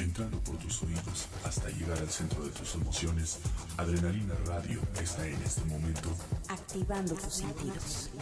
entrando por tus oídos hasta llegar al centro de tus emociones, Adrenalina Radio está en este momento activando tus sentidos.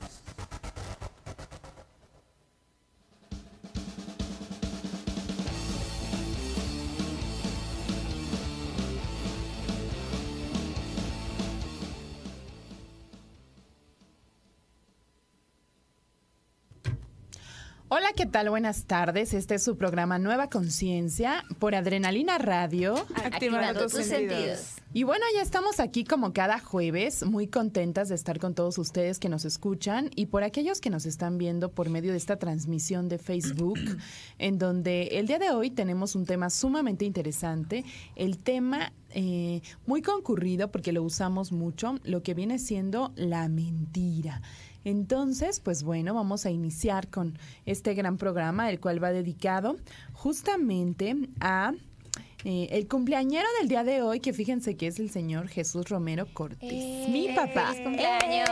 Hola, ¿qué tal? Buenas tardes. Este es su programa Nueva Conciencia por Adrenalina Radio. Activando tus sentidos. Y bueno, ya estamos aquí como cada jueves, muy contentas de estar con todos ustedes que nos escuchan y por aquellos que nos están viendo por medio de esta transmisión de Facebook, en donde el día de hoy tenemos un tema sumamente interesante. El tema muy concurrido porque lo usamos mucho, lo que viene siendo la mentira. Entonces, pues bueno, vamos a iniciar con este gran programa, el cual va dedicado justamente a el cumpleañero del día de hoy, que fíjense que es el señor Jesús Romero Cortés, mi papá. ¡Feliz cumpleaños!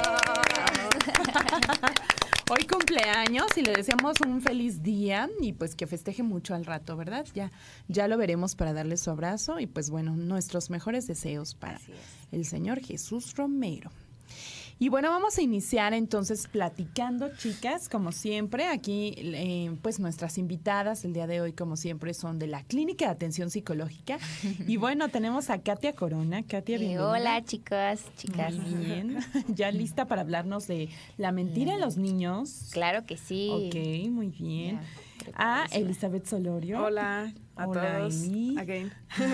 Hoy cumpleaños y le deseamos un feliz día y pues que festeje mucho al rato, ¿verdad? Ya lo veremos para darle su abrazo y pues bueno, nuestros mejores deseos para el señor Jesús Romero. Y bueno, vamos a iniciar entonces platicando, chicas, como siempre. Aquí, pues nuestras invitadas el día de hoy, como siempre, son de la Clínica de Atención Psicológica. Y bueno, tenemos a Katia Corona. Katia, bienvenida. Hola, chicas. Muy bien. ¿Ya lista para hablarnos de la mentira en los niños? Claro que sí. Ok, muy bien. A Elizabeth Solorio. Hola a todos. Eli. Again.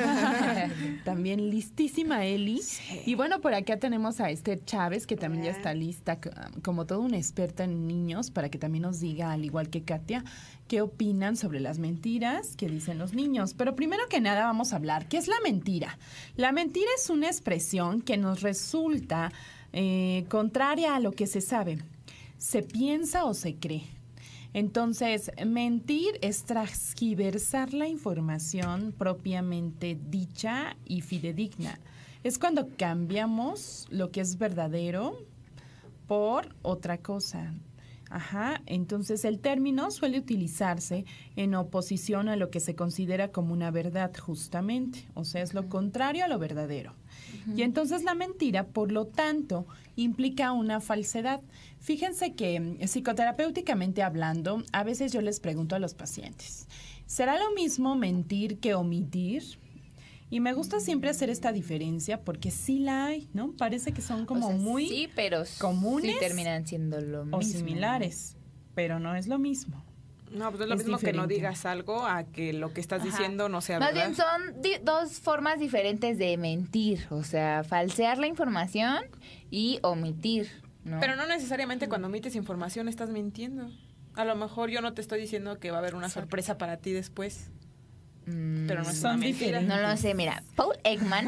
También listísima Eli. Sí. Y bueno, por acá tenemos a Esther Chávez, que también ya está lista como toda una experta en niños, para que también nos diga, al igual que Katia, qué opinan sobre las mentiras que dicen los niños. Pero primero que nada vamos a hablar, ¿qué es la mentira? La mentira es una expresión que nos resulta contraria a lo que se sabe, se piensa o se cree. Entonces, mentir es transgiversar la información propiamente dicha y fidedigna. Es cuando cambiamos lo que es verdadero por otra cosa. Ajá, entonces el término suele utilizarse en oposición a lo que se considera como una verdad, justamente. O sea, es lo contrario a lo verdadero. Y entonces la mentira, por lo tanto, implica una falsedad. Fíjense que psicoterapéuticamente hablando, a veces yo les pregunto a los pacientes, ¿será lo mismo mentir que omitir? Y me gusta siempre hacer esta diferencia porque sí la hay, ¿no? Parece que son como muy sí, pero comunes sí terminan siendo lo mismo. O similares, pero no es lo mismo. No, pues es lo mismo diferente. que no digas algo a que lo que estás diciendo no sea Más verdad. bien son dos formas diferentes de mentir, o sea, falsear la información y omitir, ¿no? Pero no necesariamente cuando omites información estás mintiendo. A lo mejor yo no te estoy diciendo que va a haber una sorpresa para ti después. Pero no es Son una mentira. diferentes. No lo sé, mira, Paul Ekman,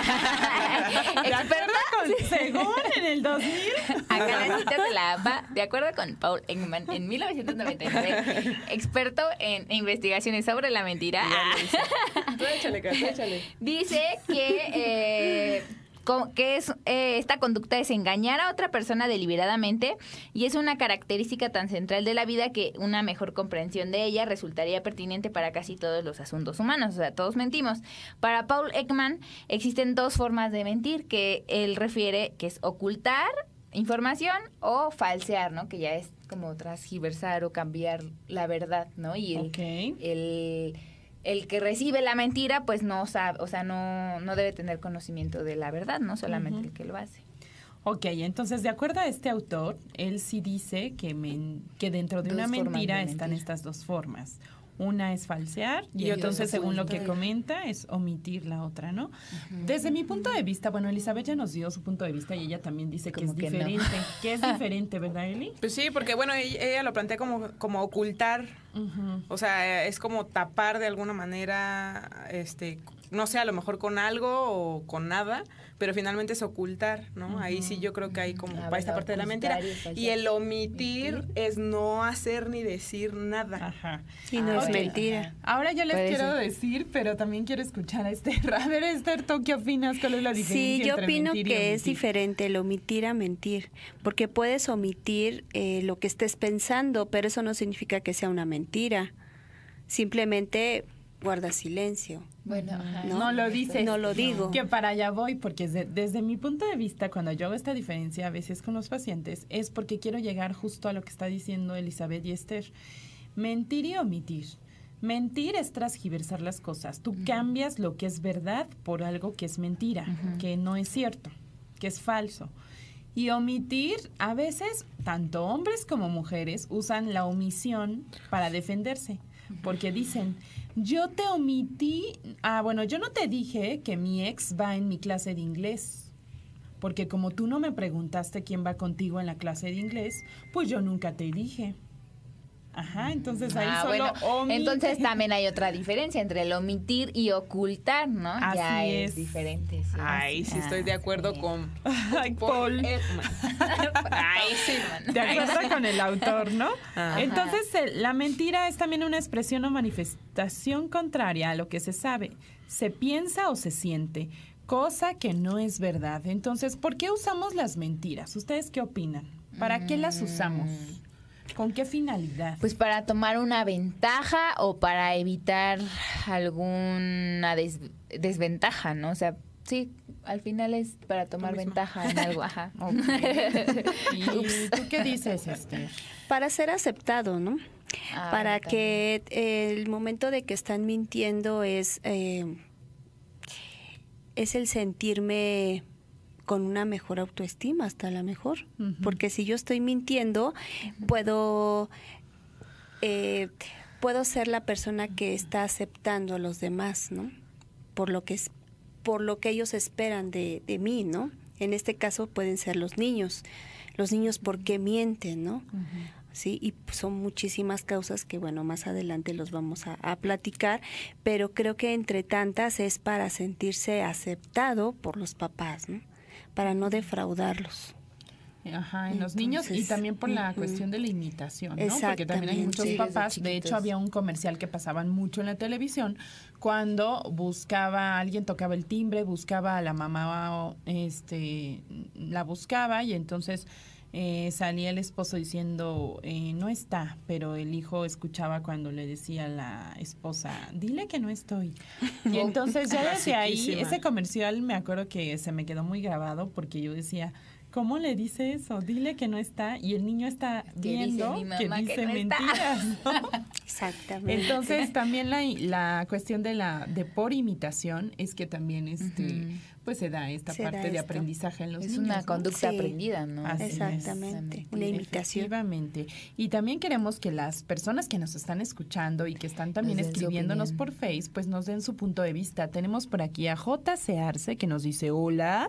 ¿De acuerdo con según en el 2000? acá la cita de la APA, de acuerdo con Paul Ekman, en 1999, experto en investigaciones sobre la mentira, Tú échale, Katia, échale. dice que esta conducta es engañar a otra persona deliberadamente y es una característica tan central de la vida que una mejor comprensión de ella resultaría pertinente para casi todos los asuntos humanos, o sea, todos mentimos. Para Paul Ekman existen dos formas de mentir que él refiere, que es ocultar información o falsear, ¿no? Que ya es como transgiversar o cambiar la verdad, ¿no? Y el que recibe la mentira, pues no sabe, o sea, no debe tener conocimiento de la verdad, no solamente el que lo hace. Ok, entonces, de acuerdo a este autor, él sí dice que dentro de Dos una formas mentira de están mentir. estas dos formas. Una es falsear y Y otra entonces, es según lo que ocultar. comenta, es omitir la otra, ¿no? Desde mi punto de vista, bueno, Elizabeth ya nos dio su punto de vista y ella también dice que Como es que no. diferente. Que es diferente, ¿verdad, Eli? Pues sí, porque bueno, ella lo plantea como ocultar. O sea, es como tapar de alguna manera, no sé, a lo mejor con algo o con nada, pero finalmente es ocultar, ¿no? Ahí sí yo creo que hay como para esta parte de la mentira. Y el omitir es no hacer ni decir nada. Ajá. Y no es Ok. mentira. Ahora yo les Puede quiero ser. decir, pero también quiero escuchar a Esther. A ver, Esther, ¿tú qué opinas? ¿Cuál es la diferencia Sí, yo entre opino mentir y que es omitir? diferente el omitir a mentir, porque puedes omitir lo que estés pensando, pero eso no significa que sea una mentira. Simplemente guarda silencio. Bueno, ajá. No lo dices. No lo digo. Que para allá voy, porque desde mi punto de vista, cuando yo hago esta diferencia a veces con los pacientes, es porque quiero llegar justo a lo que está diciendo Elizabeth y Esther. Mentir y omitir. Mentir es transgiversar las cosas. Tú cambias lo que es verdad por algo que es mentira, que no es cierto, que es falso. Y omitir, a veces, tanto hombres como mujeres usan la omisión para defenderse. Porque dicen, yo te omití, yo no te dije que mi ex va en mi clase de inglés. Porque como tú no me preguntaste quién va contigo en la clase de inglés, pues yo nunca te dije. Ajá, entonces ahí solo omite. Entonces también hay otra diferencia entre el omitir y ocultar, ¿no? Así ya es. es diferente. Sí. Ay, sí estoy de acuerdo sí. con Ay, Paul. Ekman. Ay, sí, De acuerdo con el autor, ¿no? Ajá. Entonces, la mentira es también una expresión o manifestación contraria a lo que se sabe, se piensa o se siente, cosa que no es verdad. Entonces, ¿por qué usamos las mentiras? ¿Ustedes qué opinan? ¿Para qué las usamos? ¿Con qué finalidad? Pues para tomar una ventaja o para evitar alguna desventaja, ¿no? O sea, sí, al final es para tomar mismo. ventaja en algo, ajá. ¿Y tú qué dices, Esther? Para ser aceptado, ¿no? Ah, Para también. que el momento de que están mintiendo es el sentirme con una mejor autoestima, hasta la mejor. Ujú. Porque si yo estoy mintiendo, puedo ser la persona que está aceptando a los demás, ¿no? Por lo que ellos esperan de mí, ¿no? En este caso pueden ser los niños. Los niños, ¿por qué mienten, no? Sí, y son muchísimas causas que, bueno, más adelante los vamos a platicar, pero creo que entre tantas es para sentirse aceptado por los papás, ¿no? Para no defraudarlos. Ajá, en los niños y también por la cuestión de la imitación, ¿no? Porque también hay muchos Exactamente. papás, Sí, de desde hecho había un comercial que pasaban mucho en la televisión cuando alguien tocaba el timbre, buscaba a la mamá, la buscaba y entonces salía el esposo diciendo, no está, pero el hijo escuchaba cuando le decía a la esposa, dile que no estoy. Y entonces ya desde ahí, Clasiquísima. ese comercial me acuerdo que se me quedó muy grabado porque yo decía, ¿cómo le dice eso? Dile que no está y el niño está Que dice viendo mi mamá que que dice no está. mentiras, ¿no? Exactamente. Entonces también la cuestión de por imitación es que también pues se da esta Se da parte de esto. aprendizaje en los Es niños, una ¿no? conducta Sí. aprendida, ¿no? Así es. Exactamente, una imitación. Efectivamente. Y también queremos que las personas que nos están escuchando y que están también Nos den su escribiéndonos opinión. por Face, pues nos den su punto de vista. Tenemos por aquí a JC Arce que nos dice hola.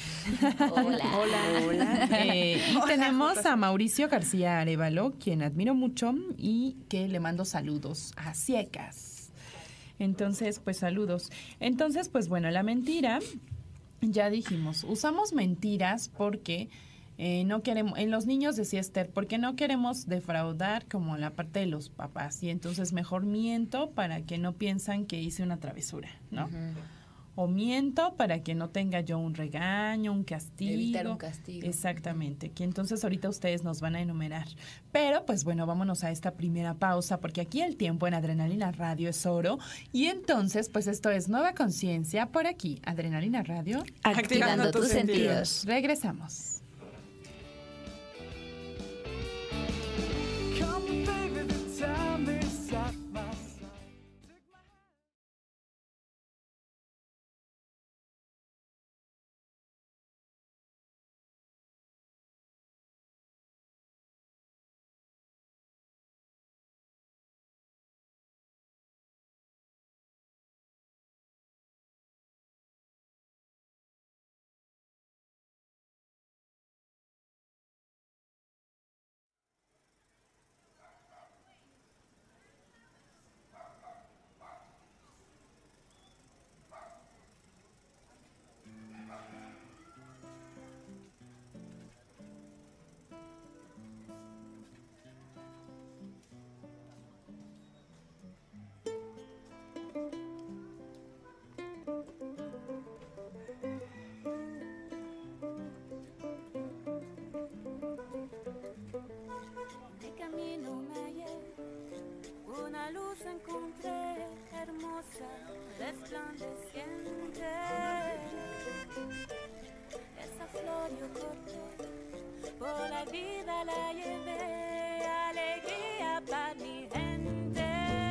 Hola. Y tenemos a Mauricio García Arevalo, quien admiro mucho y que le mando saludos a Ciecas. Entonces, pues saludos. Entonces, pues bueno, la mentira, ya dijimos, usamos mentiras porque no queremos, en los niños decía Esther, porque no queremos defraudar como la parte de los papás y entonces mejor miento para que no piensan que hice una travesura, ¿no? O miento para que no tenga yo un regaño, un castigo. Evitar un castigo. Exactamente, que entonces ahorita ustedes nos van a enumerar. Pero pues bueno, vámonos a esta primera pausa porque aquí el tiempo en Adrenalina Radio es oro y entonces pues esto es Nueva Conciencia por aquí, Adrenalina Radio. Activando tus sentidos. Regresamos. resplandeciente. Esa flor yo corté, por la vida la llevé, alegría para mi gente.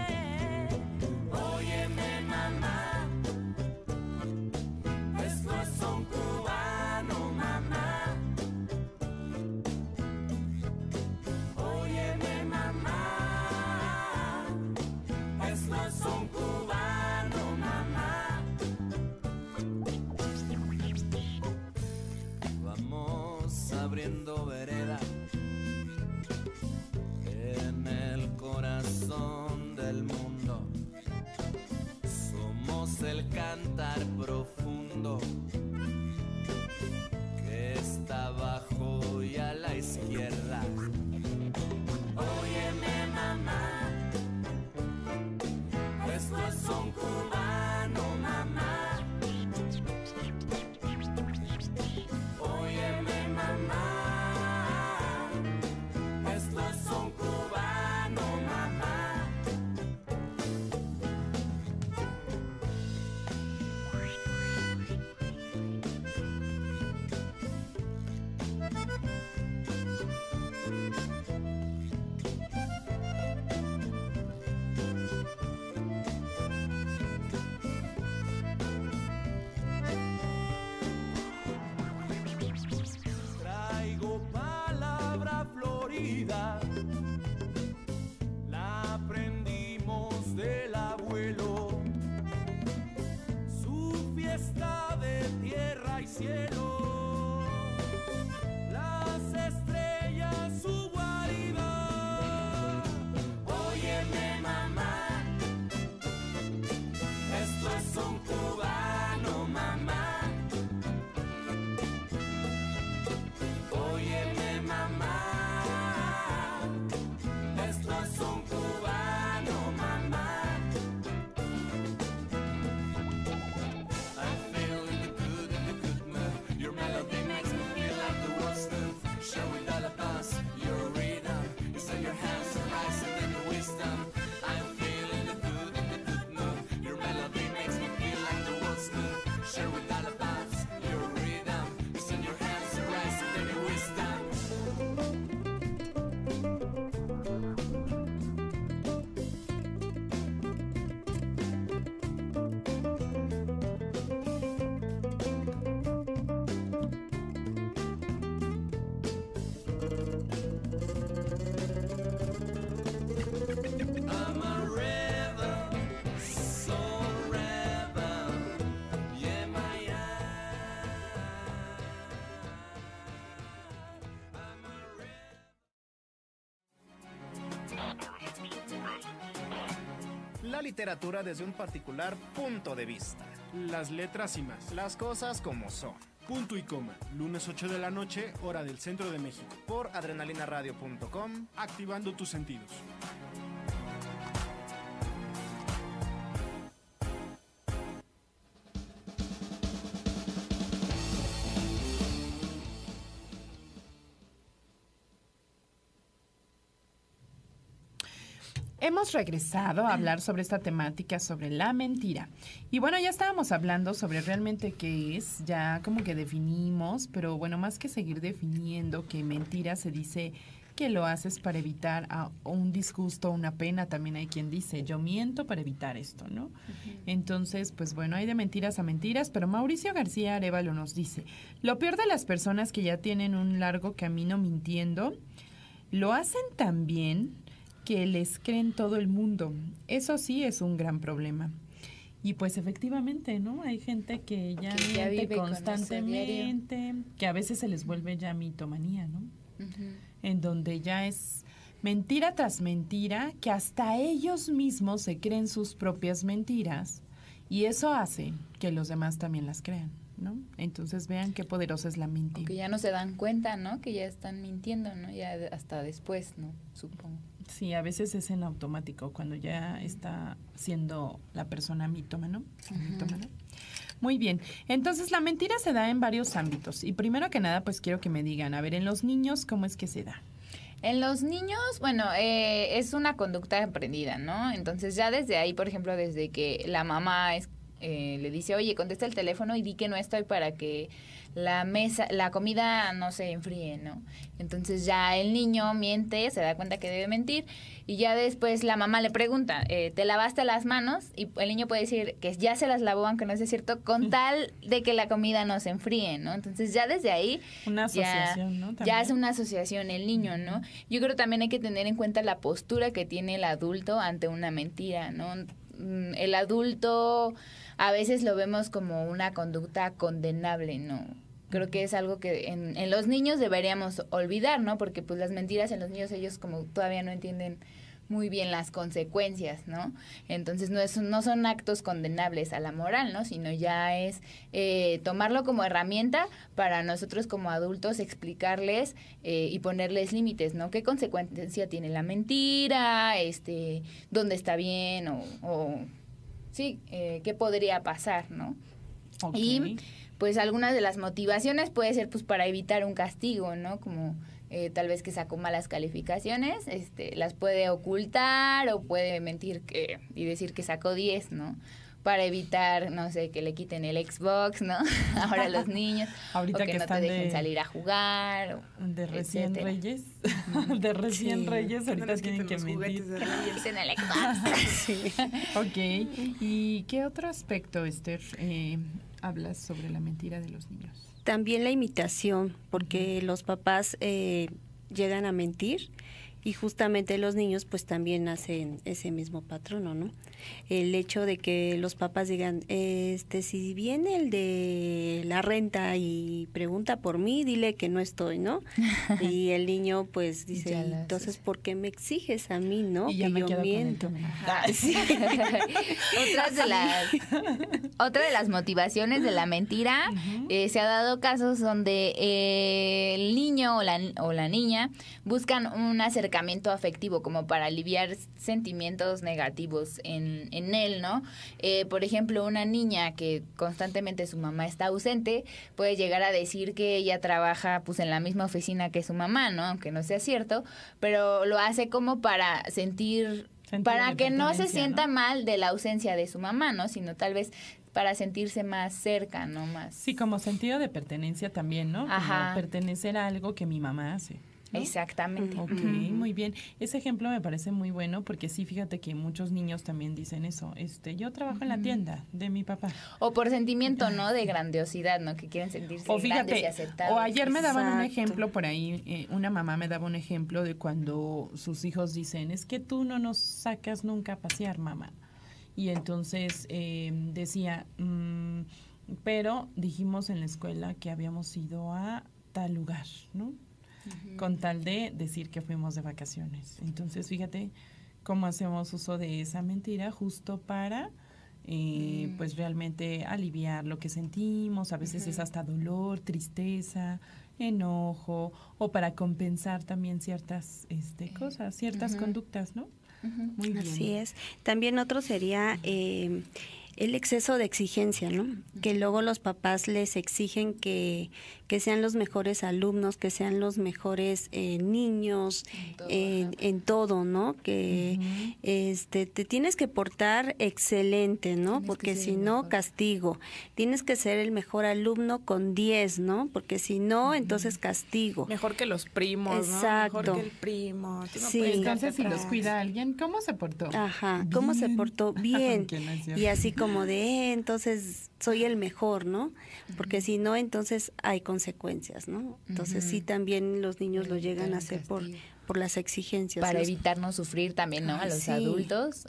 Óyeme mamá, esto es un cubano mamá. Óyeme mamá, esto es un cubano mamá. Vamos abriendo vereda en el corazón del mundo. Somos el cantar profundo que está abajo y a la izquierda. Óyeme mamá, esto es un cubano mamá. Óyeme mamá, esto es un cubano mamá. Traigo palabra florida, la aprendimos del abuelo. Su fiesta de tierra y cielo, las estrellas su guarida. Óyeme mamá, esto es un cubano mamá. Óyeme mamá, esto es un cubano mamá. I'm feeling in the good mood. Your melody makes me feel like the world's smooth. Showing all of us your rhythm. You set your hands to rise and then your wisdom. I'm feeling the good mood. Your melody makes me feel like the world's smooth. Showing all of us your rhythm. You set your hands to rise and then your wisdom. I'm a rebel, soul rebel, yeah, my I'm a rebel. La literatura desde un particular punto de vista. Las letras y más. Las cosas como son. Punto y coma. Lunes 8 de la noche, hora del centro de México. Por adrenalinaradio.com. Activando tus sentidos. Hemos regresado a hablar sobre esta temática, sobre la mentira. Y bueno, ya estábamos hablando sobre realmente qué es, ya como que definimos, pero bueno, más que seguir definiendo que mentira se dice que lo haces para evitar un disgusto, una pena. También hay quien dice, yo miento para evitar esto, ¿no? Entonces, pues bueno, hay de mentiras a mentiras, pero Mauricio García Arévalo nos dice, lo peor de las personas que ya tienen un largo camino mintiendo, lo hacen tan bien que les creen todo el mundo. Eso sí es un gran problema. Y pues efectivamente, ¿no? Hay gente que ya miente constantemente, que a veces se les vuelve ya mitomanía, ¿no? En donde ya es mentira tras mentira, que hasta ellos mismos se creen sus propias mentiras y eso hace que los demás también las crean, ¿no? Entonces vean qué poderosa es la mentira. Que ya no se dan cuenta, ¿no? Que ya están mintiendo, ¿no? Ya hasta después, ¿no? Supongo. Sí, a veces es en automático, cuando ya está siendo la persona mitómano. Mitómana. Muy bien, entonces la mentira se da en varios ámbitos. Y primero que nada, pues quiero que me digan, a ver, en los niños, ¿cómo es que se da? En los niños, bueno, es una conducta aprendida, ¿no? Entonces ya desde ahí, por ejemplo, desde que la mamá le dice, oye, contesta el teléfono y di que no estoy para que la comida no se enfríe, ¿no? Entonces ya el niño miente, se da cuenta que debe mentir y ya después la mamá le pregunta, ¿te lavaste las manos? Y el niño puede decir que ya se las lavó, aunque no sea cierto, con tal de que la comida no se enfríe, ¿no? Entonces ya desde ahí una asociación, ¿no? Ya hace una asociación el niño, ¿no? Yo creo que también hay que tener en cuenta la postura que tiene el adulto ante una mentira, ¿no? El adulto a veces lo vemos como una conducta condenable, ¿no? Creo que es algo que en los niños deberíamos olvidar, ¿no? Porque pues las mentiras en los niños, ellos como todavía no entienden muy bien las consecuencias, ¿no? Entonces no son actos condenables a la moral, ¿no? Sino ya es tomarlo como herramienta para nosotros como adultos explicarles y ponerles límites, ¿no? ¿Qué consecuencia tiene la mentira? ¿Dónde está bien? Sí, ¿qué podría pasar, no? Okay. Y pues algunas de las motivaciones puede ser pues para evitar un castigo, ¿no? Como tal vez que sacó malas calificaciones, las puede ocultar o puede mentir y decir que sacó 10, ¿no? Para evitar, no sé, que le quiten el Xbox, ¿no? Ahora los niños. Ahorita o que no te dejen salir a jugar. De recién reyes. De recién reyes, ahorita tienen que mentir. Que no te quiten el Xbox. Sí. Ok. ¿Y qué otro aspecto, Esther, hablas sobre la mentira de los niños? También la imitación, porque los papás llegan a mentir y justamente los niños pues también hacen ese mismo patrón, ¿no? El hecho de que los papás digan, si viene el de la renta y pregunta por mí, dile que no estoy, ¿no? Y el niño pues dice, entonces, ¿por qué me exiges a mí, no? Y ya que me yo quedo miento. con el Sí. Otra de las motivaciones de la mentira, se ha dado casos donde el niño o la niña buscan un acercamiento afectivo como para aliviar sentimientos negativos en él, ¿no? Por ejemplo, una niña que constantemente su mamá está ausente puede llegar a decir que ella trabaja pues en la misma oficina que su mamá, ¿no? Aunque no sea cierto, pero lo hace como para para que no se sienta mal de la ausencia de su mamá, ¿no? Sino tal vez para sentirse más cerca, ¿no? Más. Sí, como sentido de pertenencia también, ¿no? Ajá. Como pertenecer a algo que mi mamá hace, ¿no? Exactamente. Ok, muy bien. Ese ejemplo me parece muy bueno porque sí, fíjate que muchos niños también dicen eso. Yo trabajo en la tienda de mi papá. O por sentimiento, ¿no? De grandiosidad, ¿no? Que quieren sentirse O fíjate, grandes y aceptados. o ayer me daban un Exacto. ejemplo por ahí, una mamá me daba un ejemplo de cuando sus hijos dicen, es que tú no nos sacas nunca a pasear, mamá. Y entonces decía, pero dijimos en la escuela que habíamos ido a tal lugar, ¿no? Con tal de decir que fuimos de vacaciones. Entonces, fíjate cómo hacemos uso de esa mentira justo para, pues, realmente aliviar lo que sentimos. A veces es hasta dolor, tristeza, enojo, o para compensar también ciertas cosas, ciertas conductas, ¿no? Muy bien. Así es. También otro sería el exceso de exigencia, ¿no? Que luego los papás les exigen que sean los mejores alumnos, que sean los mejores niños en todo, ¿no? Que te tienes que portar excelente, ¿no? Porque si no, castigo. Tienes que ser el mejor alumno con 10, ¿no? Porque si no, entonces castigo. Mejor que los primos, Exacto. ¿no? Mejor que el primo. Tú no Sí. puedes Entonces, quedarte si los atrás. cuida alguien, ¿cómo se portó? Ajá, ¿cómo se Bien. portó? Bien. Que no es cierto. Y así como de, entonces soy el mejor, ¿no? Porque si no, entonces hay consecuencias, ¿no? Entonces sí, también los niños lo llegan a hacer por las exigencias. Para Los- evitar no sufrir también, ¿no? A los Sí. adultos.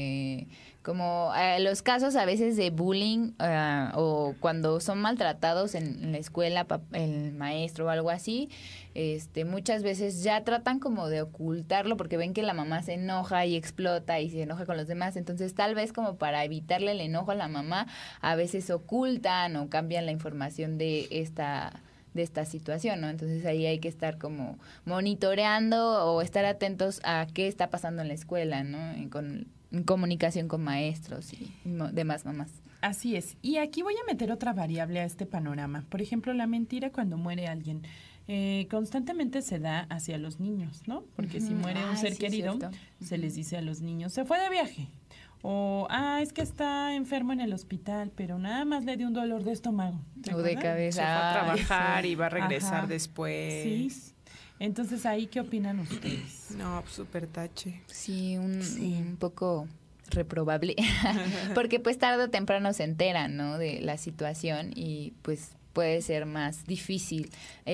Como los casos a veces de bullying o cuando son maltratados en la escuela, el maestro o algo así, muchas veces ya tratan como de ocultarlo porque ven que la mamá se enoja y explota y se enoja con los demás. Entonces tal vez como para evitarle el enojo a la mamá, a veces ocultan o cambian la información de esta situación, ¿no? Entonces ahí hay que estar como monitoreando o estar atentos a qué está pasando en la escuela, ¿no? En comunicación con maestros y demás mamás. Así es. Y aquí voy a meter otra variable a este panorama. Por ejemplo, la mentira cuando muere alguien. Constantemente se da hacia los niños, ¿no? Porque si muere un ser sí, querido, cierto. se les dice a los niños, se fue de viaje. O, es que está enfermo en el hospital, pero nada más le dio un dolor de estómago. ¿Te O de acuerdas? Se fue a cabeza. trabajar y va a regresar Ajá. después. Sí. Entonces, ¿ahí qué opinan ustedes? No, pues, súper tache. Sí, un poco reprobable, porque pues tarde o temprano se enteran, ¿no? De la situación y pues puede ser más difícil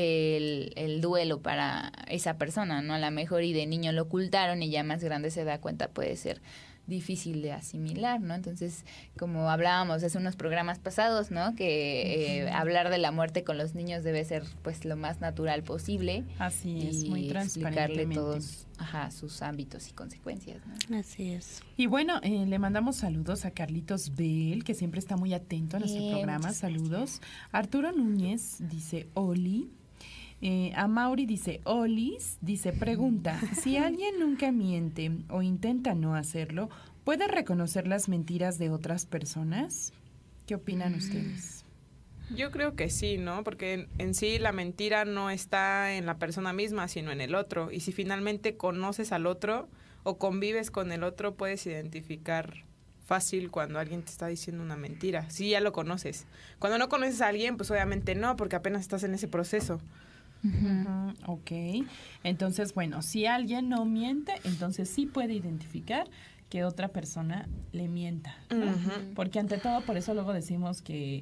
el duelo para esa persona, ¿no? A lo mejor y de niño lo ocultaron y ya más grande se da cuenta, puede ser difícil de asimilar, ¿no? Entonces, como hablábamos hace unos programas pasados, ¿no? Que hablar de la muerte con los niños debe ser pues lo más natural posible. Así es, muy y explicarle transparentemente. todos sus ámbitos y consecuencias, ¿no? Así es. Y bueno, le mandamos saludos a Carlitos Bell, que siempre está muy atento a nuestro Bien, programa. muchas Saludos. Arturo Núñez dice Oli. A Mauri dice Olis. Dice, pregunta, si alguien nunca miente o intenta no hacerlo, ¿puede reconocer las mentiras de otras personas? ¿Qué opinan ustedes? Yo creo que sí, ¿no? Porque en sí la mentira no está en la persona misma, sino en el otro. Y si finalmente conoces al otro o convives con el otro, puedes identificar fácil cuando alguien te está diciendo una mentira. Sí, ya lo conoces. Cuando no conoces a alguien, pues obviamente no, porque apenas estás en ese proceso. Ujú, ok. Entonces, bueno, si alguien no miente, entonces sí puede identificar que otra persona le mienta, ¿no? Porque ante todo, por eso luego decimos que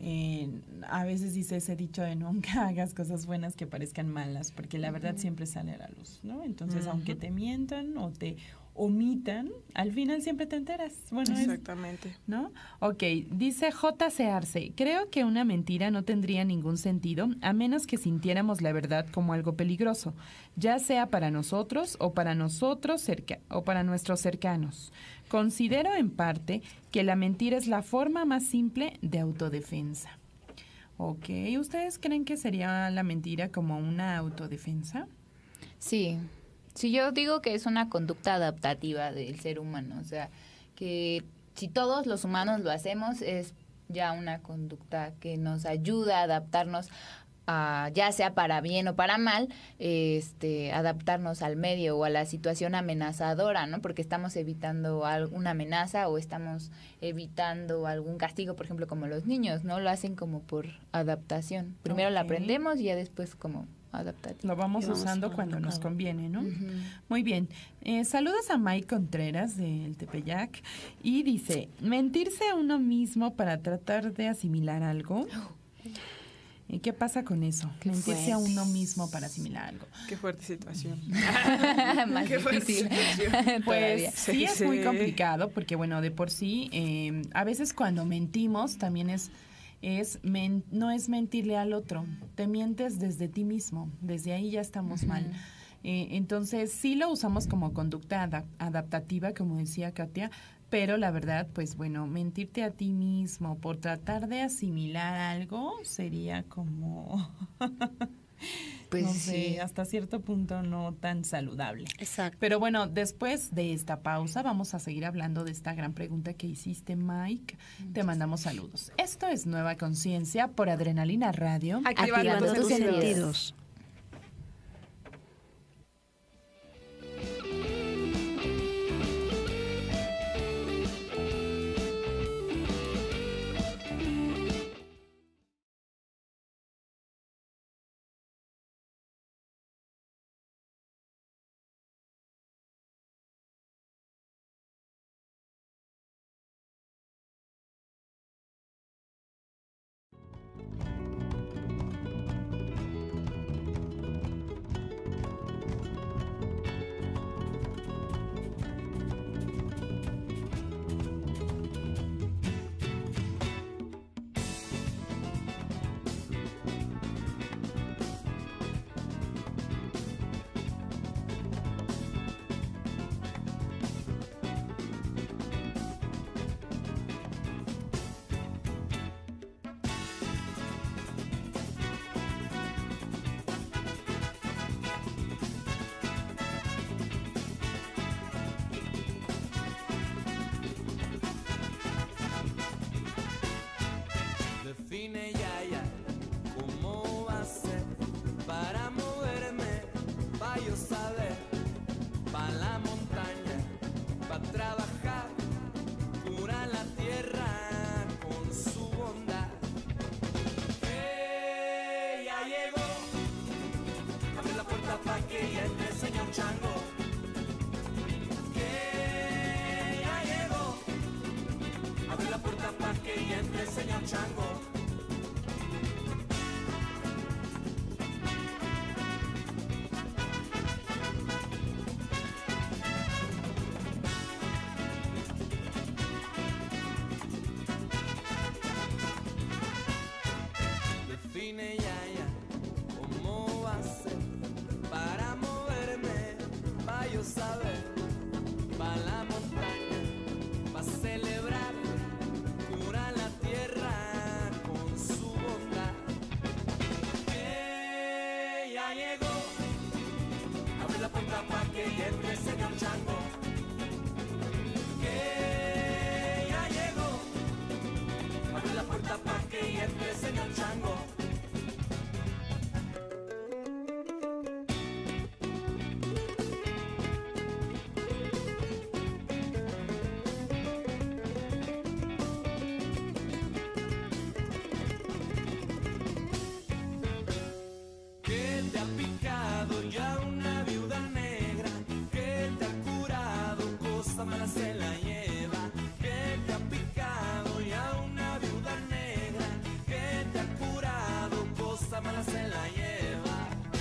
a veces dice ese dicho de nunca hagas cosas buenas que parezcan malas, porque la verdad siempre sale a la luz, ¿no? Entonces, aunque te mientan o te omitan, al final siempre te enteras. Bueno, Exactamente. ¿no? Ok, dice J.C. Arce, creo que una mentira no tendría ningún sentido a menos que sintiéramos la verdad como algo peligroso, ya sea para nosotros o para nuestros cercanos. Considero en parte que la mentira es la forma más simple de autodefensa. Ok, ¿ustedes creen que sería la mentira como una autodefensa? Sí, sí, yo digo que es una conducta adaptativa del ser humano, o sea, que si todos los humanos lo hacemos es ya una conducta que nos ayuda a adaptarnos a, ya sea para bien o para mal, adaptarnos al medio o a la situación amenazadora, ¿no? Porque estamos evitando alguna amenaza o estamos evitando algún castigo, por ejemplo, como los niños, ¿no? Lo hacen como por adaptación. Primero la Ok. aprendemos y ya después como adaptativa. Lo vamos Y vamos usando llevando cuando a nos cabo. conviene, ¿no? Ujú. Muy bien. Saludos a Mike Contreras del Tepeyac y dice, mentirse a uno mismo para tratar de asimilar algo. ¿Qué pasa con eso? Qué Mentirse a fuerte. uno mismo para asimilar algo. Qué fuerte situación. Más Qué fuerte difícil situación. todavía. Pues sí es Sí. muy complicado porque, bueno, de por sí, a veces cuando mentimos también no es mentirle al otro, te mientes desde ti mismo, desde ahí ya estamos mal. Entonces sí lo usamos como conducta adaptativa, como decía Katia, pero la verdad, pues bueno, mentirte a ti mismo por tratar de asimilar algo sería como, Pues no sé, sí. hasta cierto punto no tan saludable. Exacto. Pero bueno, después de esta pausa vamos a seguir hablando de esta gran pregunta que hiciste, Mike. Te mandamos saludos. Esto es Nueva Conciencia por Adrenalina Radio. Activando Activando tus sentidos. sentidos. que ya te enseña un chango. Define ya, cómo va a ser para moverme, pa' yo saber, pa' la montaña, pa' celebrar, cura la tierra con su bondad. Que ya llegó, abre la puerta pa' que ya entre señor Chango. Que ya llegó, abre la puerta pa' que ya entre señor Chango. Que te ha picado ya una viuda negra, que te ha curado, cosa mala se la lleva. Que te ha picado ya una viuda negra, que te ha curado, cosa mala se la lleva.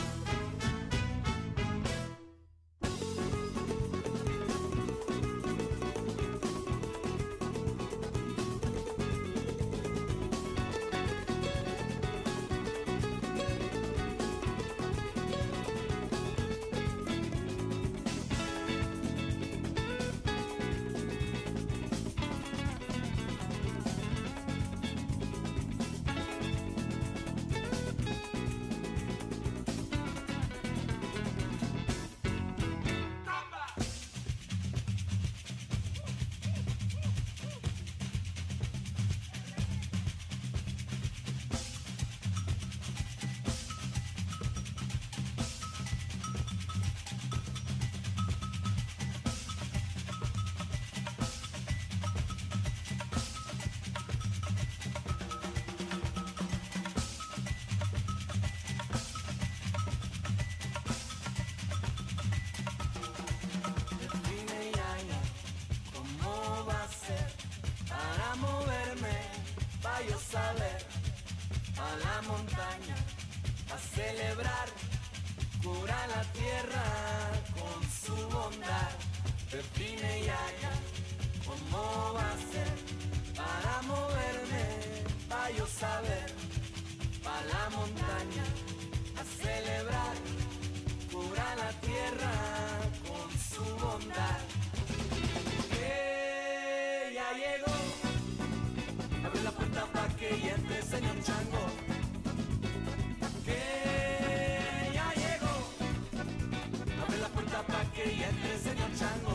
Dime ya, cómo va a ser para moverme, pa' yo saber, a la montaña, a celebrar, cura la tierra con su bondad. Define ya, cómo va a ser para moverme, pa' yo saber, pa' la montaña, a celebrar, cura la tierra con su bondad. Que ya llegó, abre la puerta pa' que ya entre señor Chango. Que ya llegó, abre la puerta pa' que ya entre señor Chango.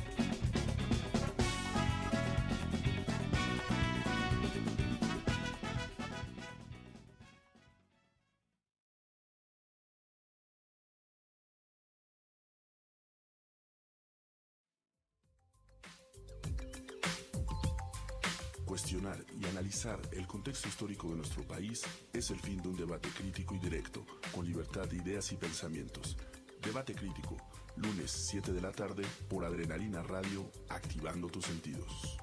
Cuestionar y analizar el contexto histórico de nuestro país es el fin de un debate crítico y directo, con libertad de ideas y pensamientos. Debate crítico, lunes 7 de la tarde por Adrenalina Radio, activando tus sentidos.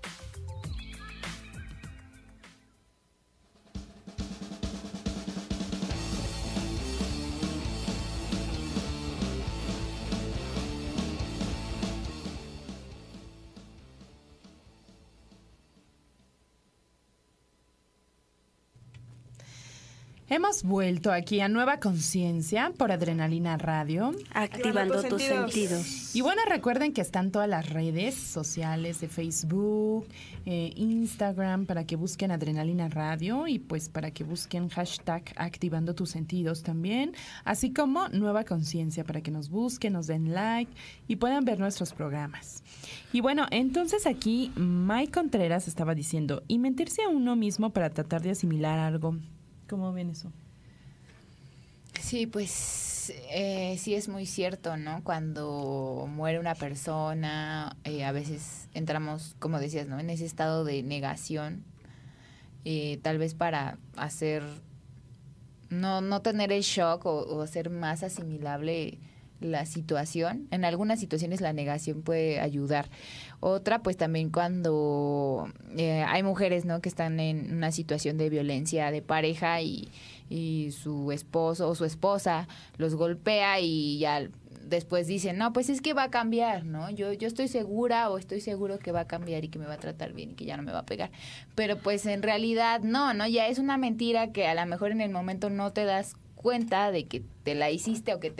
Hemos vuelto aquí a Nueva Conciencia por Adrenalina Radio. Activando tus sentidos. Y bueno, recuerden que están todas las redes sociales de Facebook, Instagram, para que busquen Adrenalina Radio y pues para que busquen hashtag Activando tus sentidos también, así como Nueva Conciencia, para que nos busquen, nos den like y puedan ver nuestros programas. Y bueno, entonces aquí Mike Contreras estaba diciendo, y mentirse a uno mismo para tratar de asimilar algo. ¿Cómo ven eso? Sí, pues sí es muy cierto, ¿no? Cuando muere una persona, a veces entramos, como decías, ¿no? En ese estado de negación, tal vez para hacer, no tener el shock o hacer más asimilable la situación. En algunas situaciones la negación puede ayudar. Otra, pues también cuando hay mujeres, ¿no?, que están en una situación de violencia de pareja y su esposo o su esposa los golpea y ya después dicen, no, pues es que va a cambiar, ¿no? Yo estoy segura o estoy seguro que va a cambiar y que me va a tratar bien y que ya no me va a pegar. Pero pues en realidad no, ya es una mentira que a lo mejor en el momento no te das cuenta de que te la hiciste o que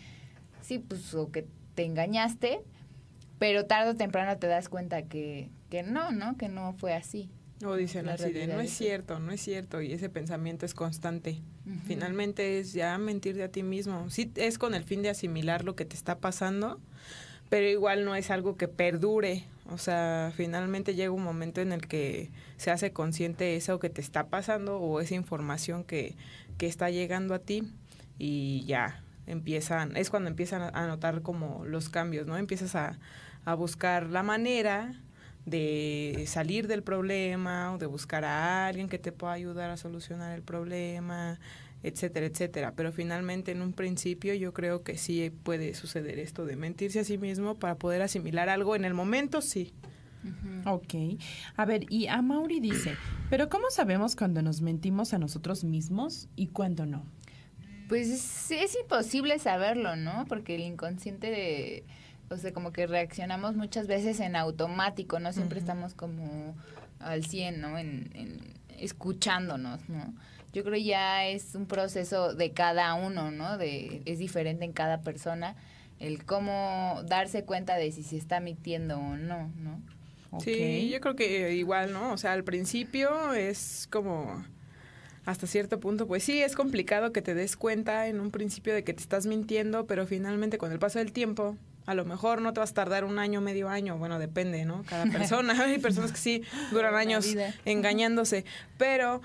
o que te engañaste, pero tarde o temprano te das cuenta que no fue así. O dicen La así de, realidad no es es cierto, y ese pensamiento es constante. Finalmente es ya mentirte a ti mismo. Sí, es con el fin de asimilar lo que te está pasando, pero igual no es algo que perdure. O sea, finalmente llega un momento en el que se hace consciente eso que te está pasando o esa información que está llegando a ti y ya es cuando empiezan a notar como los cambios, ¿no? Empiezas a buscar la manera de salir del problema o de buscar a alguien que te pueda ayudar a solucionar el problema, etcétera, etcétera. Pero finalmente en un principio yo creo que sí puede suceder esto de mentirse a sí mismo para poder asimilar algo en el momento, sí. Ok. A ver, y Amaury dice, ¿pero cómo sabemos cuando nos mentimos a nosotros mismos y cuándo no? Pues es imposible saberlo, ¿no? Porque el inconsciente o sea, como que reaccionamos muchas veces en automático, no siempre estamos como al 100, ¿no? En escuchándonos, ¿no? Yo creo ya es un proceso de cada uno, ¿no? Es diferente en cada persona el cómo darse cuenta de si se está mintiendo o no, ¿no? Okay. Sí, yo creo que igual, ¿no? O sea, al principio es como hasta cierto punto, pues sí, es complicado que te des cuenta en un principio de que te estás mintiendo, pero finalmente con el paso del tiempo, a lo mejor no te vas a tardar un año, medio año, bueno, depende, ¿no? Cada persona, hay personas que sí duran años engañándose, pero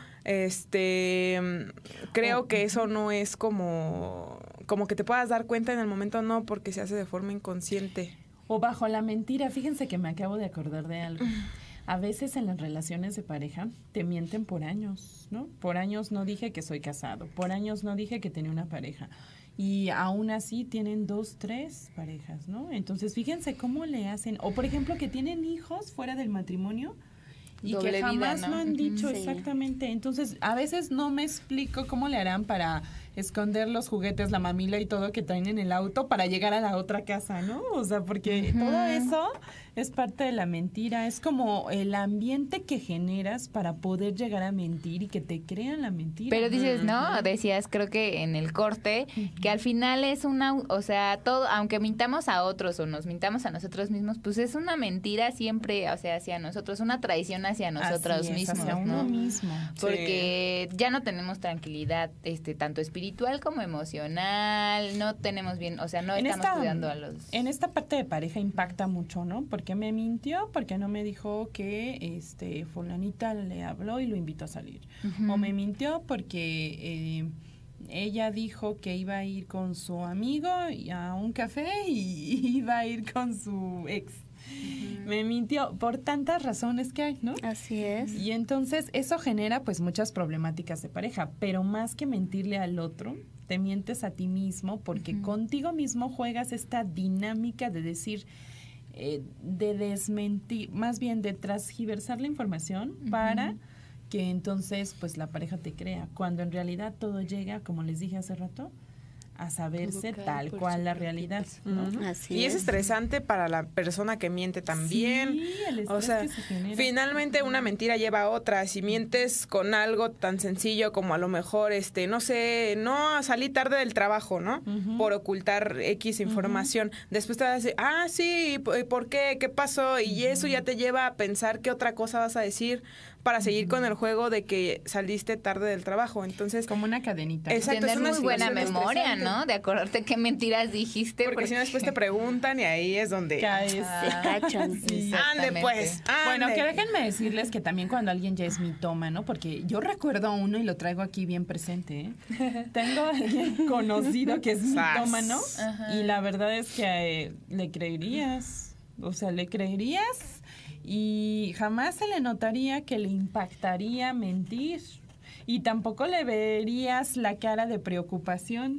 creo que eso no es como que te puedas dar cuenta en el momento, no, porque se hace de forma inconsciente. O bajo la mentira, fíjense que me acabo de acordar de algo. A veces en las relaciones de pareja te mienten por años, ¿no? Por años no dije que soy casado, por años no dije que tenía una pareja. Y aún así tienen 2, 3 parejas, ¿no? Entonces, fíjense cómo le hacen. O, por ejemplo, que tienen hijos fuera del matrimonio y doble que jamás vida, ¿no? Lo han dicho exactamente. Entonces, a veces no me explico cómo le harán para esconder los juguetes, la mamila y todo que traen en el auto para llegar a la otra casa, ¿no? O sea, porque todo eso es parte de la mentira. Es como el ambiente que generas para poder llegar a mentir y que te crean la mentira. Pero dices, ¿no? Decías, creo que en el corte, que al final es o sea, todo, aunque mintamos a otros o nos mintamos a nosotros mismos, pues es una mentira siempre, o sea, hacia nosotros, una traición hacia nosotros mismos, hacia uno mismo. Porque ya no tenemos tranquilidad, tanto espiritual como emocional, no tenemos bien, o sea, no estamos cuidando a los... En esta parte de pareja impacta mucho, ¿no? Porque me mintió, porque no me dijo que fulanita le habló y lo invitó a salir. O me mintió porque ella dijo que iba a ir con su amigo a un café y iba a ir con su ex. Me mintió por tantas razones que hay, ¿no? Así es. Y entonces eso genera pues muchas problemáticas de pareja, pero más que mentirle al otro, te mientes a ti mismo porque contigo mismo juegas esta dinámica de decir, de desmentir, más bien de transgiversar la información para que entonces pues la pareja te crea, cuando en realidad todo llega, como les dije hace rato, a saberse tal cual la realidad, ¿no? Así y es estresante para la persona que miente también. Sí, el estrés o sea, que se genera. Finalmente una mentira lleva a otra. Si mientes con algo tan sencillo como a lo mejor, no sé, no salí tarde del trabajo, ¿no? Por ocultar X información. Después te vas a decir, sí, ¿por qué? ¿Qué pasó? Y eso ya te lleva a pensar qué otra cosa vas a decir para seguir con el juego de que saliste tarde del trabajo. Entonces, como una cadenita. Exacto, tener es una muy buena memoria, estresante, ¿no? De acordarte qué mentiras dijiste. Porque si no después te preguntan y ahí es donde... Caes. Se cachan. Sí. Ande pues, ande. Bueno, que déjenme decirles que también cuando alguien ya es mitómano, porque yo recuerdo a uno y lo traigo aquí bien presente, Tengo a alguien conocido que es mitómano y la verdad es que le creerías, o sea, le creerías y jamás se le notaría que le impactaría mentir y tampoco le verías la cara de preocupación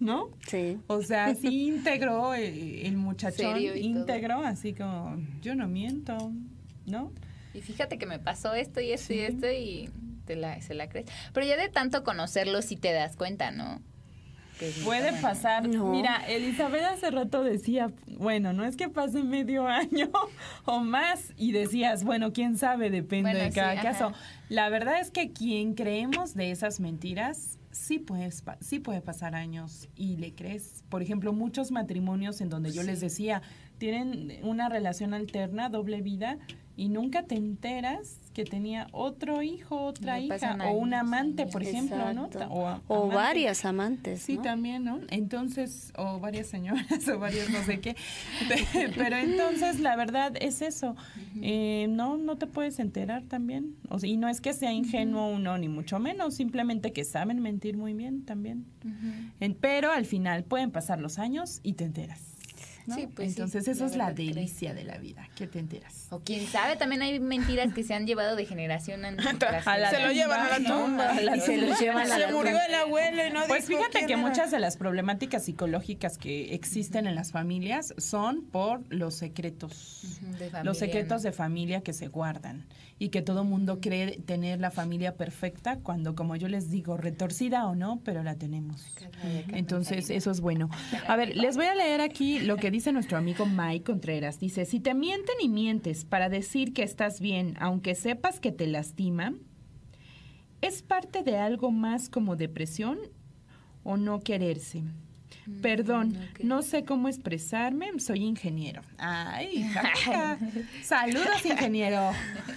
¿no? Sí. O sea, sí íntegro el muchachón, Serio y íntegro, así como, yo no miento, ¿no? Y fíjate que me pasó esto y esto Sí. y esto y se la crees. Pero ya de tanto conocerlo sí te das cuenta, ¿no? Que es Puede bueno. pasar. No. Mira, Elizabeth hace rato decía, bueno, no es que pase medio año o más, y decías, bueno, quién sabe, depende Bueno, de cada sí, caso. ajá. La verdad es que quien creemos de esas mentiras, sí puede pasar años y le crees. Por ejemplo, muchos matrimonios en donde yo les decía, tienen una relación alterna, doble vida, y nunca te enteras que tenía otro hijo, otra Le hija, pasan o un años, amante, años. por ejemplo, ¿no? Exacto. O O amante. varias amantes, Sí, ¿no? también, ¿no? Entonces, o varias señoras, o varias no sé qué. Pero entonces, la verdad es eso. No te puedes enterar también. O sea, y no es que sea ingenuo uno, ni mucho menos, simplemente que saben mentir muy bien también. Pero al final pueden pasar los años y te enteras, ¿no? Sí, pues sí, entonces, eso la es la verdad, crees. delicia de la vida, que te enteras. O quién sabe, también hay mentiras que se han llevado de generación en Se lo llevan a la tumba. Y se los llevan a la Se murió tumba. el abuelo y no Pues dijo fíjate quién que era. muchas de las problemáticas psicológicas que existen en las familias son por los secretos. de familia, Los secretos ¿no? de familia que se guardan y que todo mundo cree tener la familia perfecta cuando, como yo les digo, retorcida o no, pero la tenemos. Entonces, eso es bueno. A ver, les voy a leer aquí lo que dice nuestro amigo Mike Contreras. Dice, si te mienten y mientes para decir que estás bien, aunque sepas que te lastima, ¿es parte de algo más como depresión o no quererse? Perdón, no sé cómo expresarme, soy ingeniero. Ay, jaja. Saludos, ingeniero.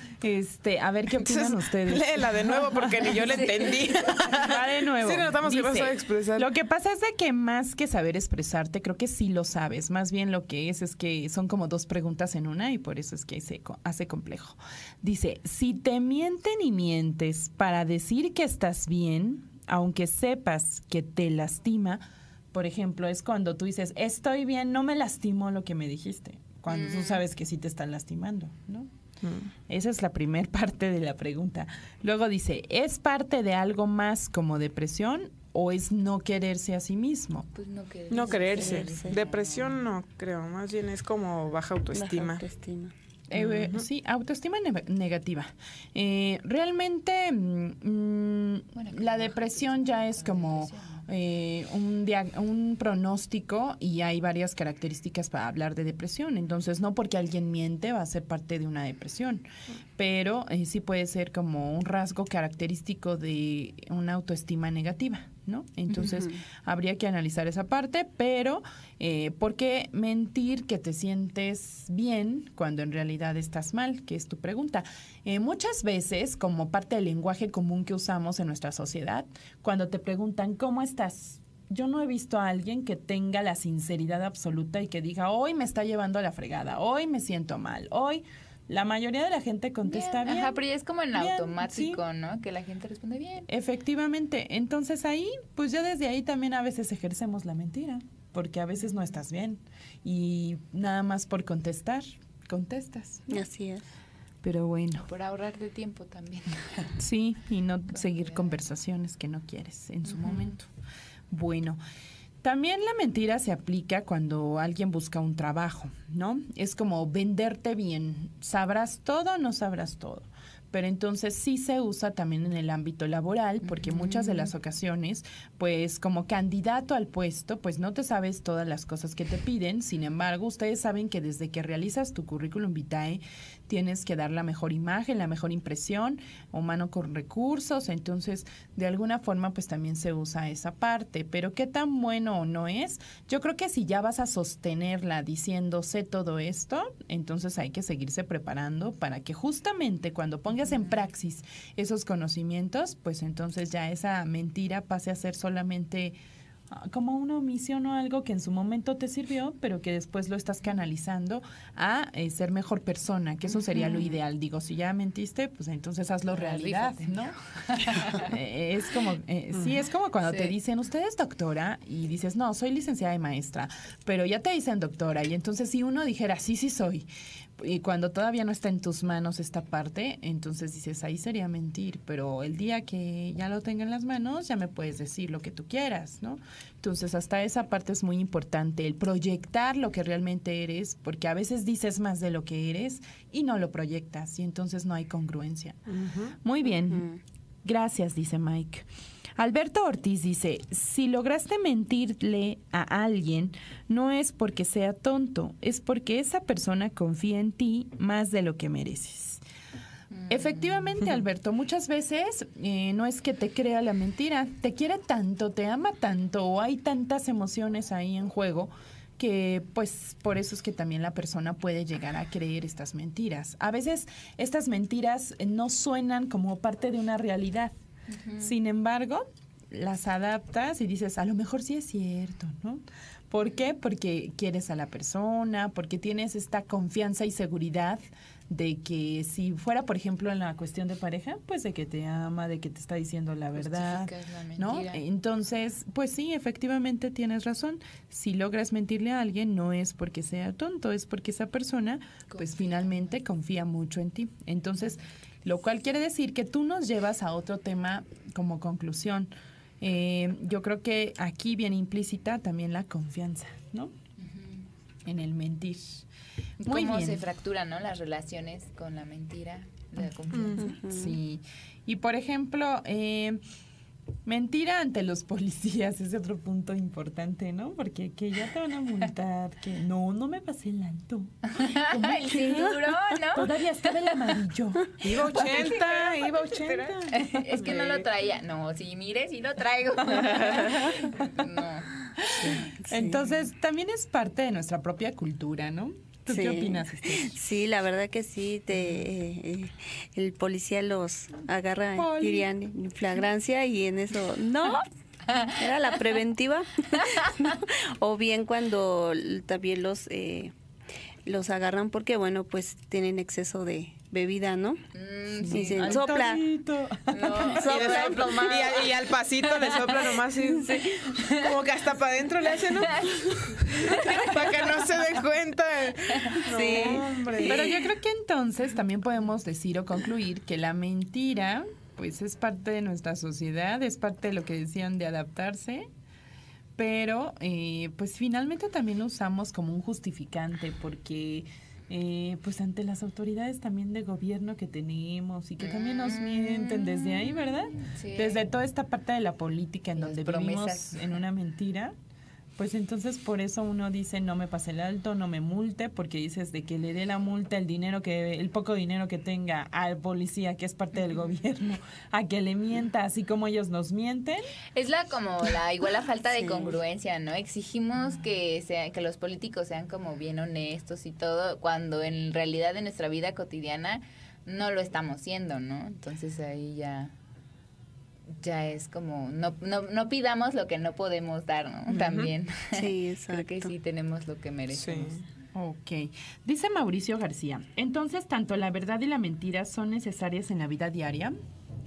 A ver qué opinan Entonces, ustedes. léela de nuevo porque ni yo le entendí. Va de nuevo. Sí, notamos que no Dice, sabe expresar. Lo que pasa es de que más que saber expresarte, creo que sí lo sabes. Más bien lo que es que son como dos preguntas en una y por eso es que se hace complejo. Dice, si te mienten y mientes para decir que estás bien, aunque sepas que te lastima, por ejemplo, es cuando tú dices, estoy bien, no me lastimó lo que me dijiste. Cuando tú sabes que sí te están lastimando, ¿no? Esa es la primera parte de la pregunta. Luego dice, ¿es parte de algo más como depresión o es no quererse a sí mismo? Pues no querer. No creerse. creerse. Depresión no creo, más bien es como baja autoestima. Baja autoestima. Sí, autoestima negativa. Realmente la depresión ya es como un pronóstico y hay varias características para hablar de depresión. Entonces, no porque alguien miente va a ser parte de una depresión, pero sí puede ser como un rasgo característico de una autoestima negativa, ¿no? Entonces, habría que analizar esa parte, pero ¿por qué mentir que te sientes bien cuando en realidad estás mal? Que es tu pregunta. Muchas veces, como parte del lenguaje común que usamos en nuestra sociedad, cuando te preguntan, ¿cómo estás? Yo no he visto a alguien que tenga la sinceridad absoluta y que diga, hoy me está llevando a la fregada, hoy me siento mal, hoy... La mayoría de la gente contesta bien. Ajá, pero ya es como en bien, automático, sí. ¿no? Que la gente responde bien. Efectivamente. Entonces ahí, pues ya desde ahí también a veces ejercemos la mentira, porque a veces no estás bien y nada más por contestar, contestas. Así es. Pero bueno, Por ahorrarte tiempo también. sí, y no seguir conversaciones que no quieres en su momento. Bueno, también la mentira se aplica cuando alguien busca un trabajo, ¿no? Es como venderte bien. ¿Sabrás todo o no sabrás todo? Pero entonces sí se usa también en el ámbito laboral, porque muchas de las ocasiones, pues como candidato al puesto, pues no te sabes todas las cosas que te piden. Sin embargo, ustedes saben que desde que realizas tu currículum vitae, tienes que dar la mejor imagen, la mejor impresión, humano con recursos. Entonces, de alguna forma, pues también se usa esa parte. Pero qué tan bueno o no es, yo creo que si ya vas a sostenerla diciendo sé todo esto, entonces hay que seguirse preparando para que justamente cuando pongas en praxis esos conocimientos, pues entonces ya esa mentira pase a ser solamente como una omisión o algo que en su momento te sirvió, pero que después lo estás canalizando a ser mejor persona, que eso sería lo ideal. Digo, si ya mentiste, pues entonces hazlo realidad, rífate. ¿no? Es como, sí, es como cuando te dicen, usted es doctora, y dices, no, soy licenciada y maestra, pero ya te dicen doctora, y entonces si uno dijera, sí, sí soy, Y cuando todavía no está en tus manos esta parte, entonces dices, ahí sería mentir, pero el día que ya lo tenga en las manos, ya me puedes decir lo que tú quieras, ¿no? Entonces, hasta esa parte es muy importante, el proyectar lo que realmente eres, porque a veces dices más de lo que eres y no lo proyectas, y entonces no hay congruencia. Muy bien, gracias, dice Mike. Alberto Ortiz dice, si lograste mentirle a alguien, no es porque sea tonto, es porque esa persona confía en ti más de lo que mereces. Efectivamente, Alberto, muchas veces no es que te crea la mentira, te quiere tanto, te ama tanto, o hay tantas emociones ahí en juego que pues por eso es que también la persona puede llegar a creer estas mentiras. A veces estas mentiras no suenan como parte de una realidad. Sin embargo, las adaptas y dices, a lo mejor sí es cierto, ¿no? ¿Por qué? Porque quieres a la persona, porque tienes esta confianza y seguridad de que si fuera, por ejemplo, en la cuestión de pareja, pues de que te ama, de que te está diciendo la verdad, ¿no? Entonces, pues sí, efectivamente tienes razón. Si logras mentirle a alguien, no es porque sea tonto, es porque esa persona, pues finalmente confía mucho en ti. Entonces, lo cual quiere decir que tú nos llevas a otro tema como conclusión. Yo creo que aquí viene implícita también la confianza, ¿no? En el mentir. Muy ¿Cómo bien. se fracturan, ¿no? Las relaciones con la mentira, la confianza. Sí. Y por ejemplo, mentira ante los policías es otro punto importante, ¿no? Porque que ya te van a multar, que no me pasé el alto. El cinturón, ¿no? Todavía estaba el amarillo. Iba 80. Es que no lo traía. No, sí, mire, sí lo traigo. No. Entonces, también es parte de nuestra propia cultura, ¿no? ¿Tú qué opinas, Esther? Sí, la verdad que sí, el policía los agarra, dirían, en flagrancia y en eso, no, era la preventiva. O bien cuando también los agarran porque, bueno, pues tienen exceso de bebida, ¿no? Sí. Dicen, sopla. Y al pasito le sopla nomás. Sí. Como que hasta para adentro le hace, ¿no? Para que no se dé cuenta. Sí. Hombre. Pero yo creo que entonces también podemos decir o concluir que la mentira, pues es parte de nuestra sociedad, es parte de lo que decían de adaptarse, pero pues finalmente también lo usamos como un justificante porque pues ante las autoridades también de gobierno que tenemos y que también nos mienten desde ahí, ¿verdad? Sí. Desde toda esta parte de la política en Las donde promesas. vivimos en una mentira. Pues entonces por eso uno dice no me pase el alto, no me multe, porque dices de que le dé la multa, el poco dinero que tenga al policía que es parte del gobierno, a que le mienta así como ellos nos mienten. Es igual la falta de congruencia, ¿no? Exigimos que los políticos sean como bien honestos y todo, cuando en realidad en nuestra vida cotidiana no lo estamos siendo, ¿no? Entonces ahí ya es como no pidamos lo que no podemos dar, ¿no? También. Sí, exacto. Creo que sí tenemos lo que merecemos. Sí. Ok. Dice Mauricio García, entonces tanto la verdad y la mentira son necesarias en la vida diaria.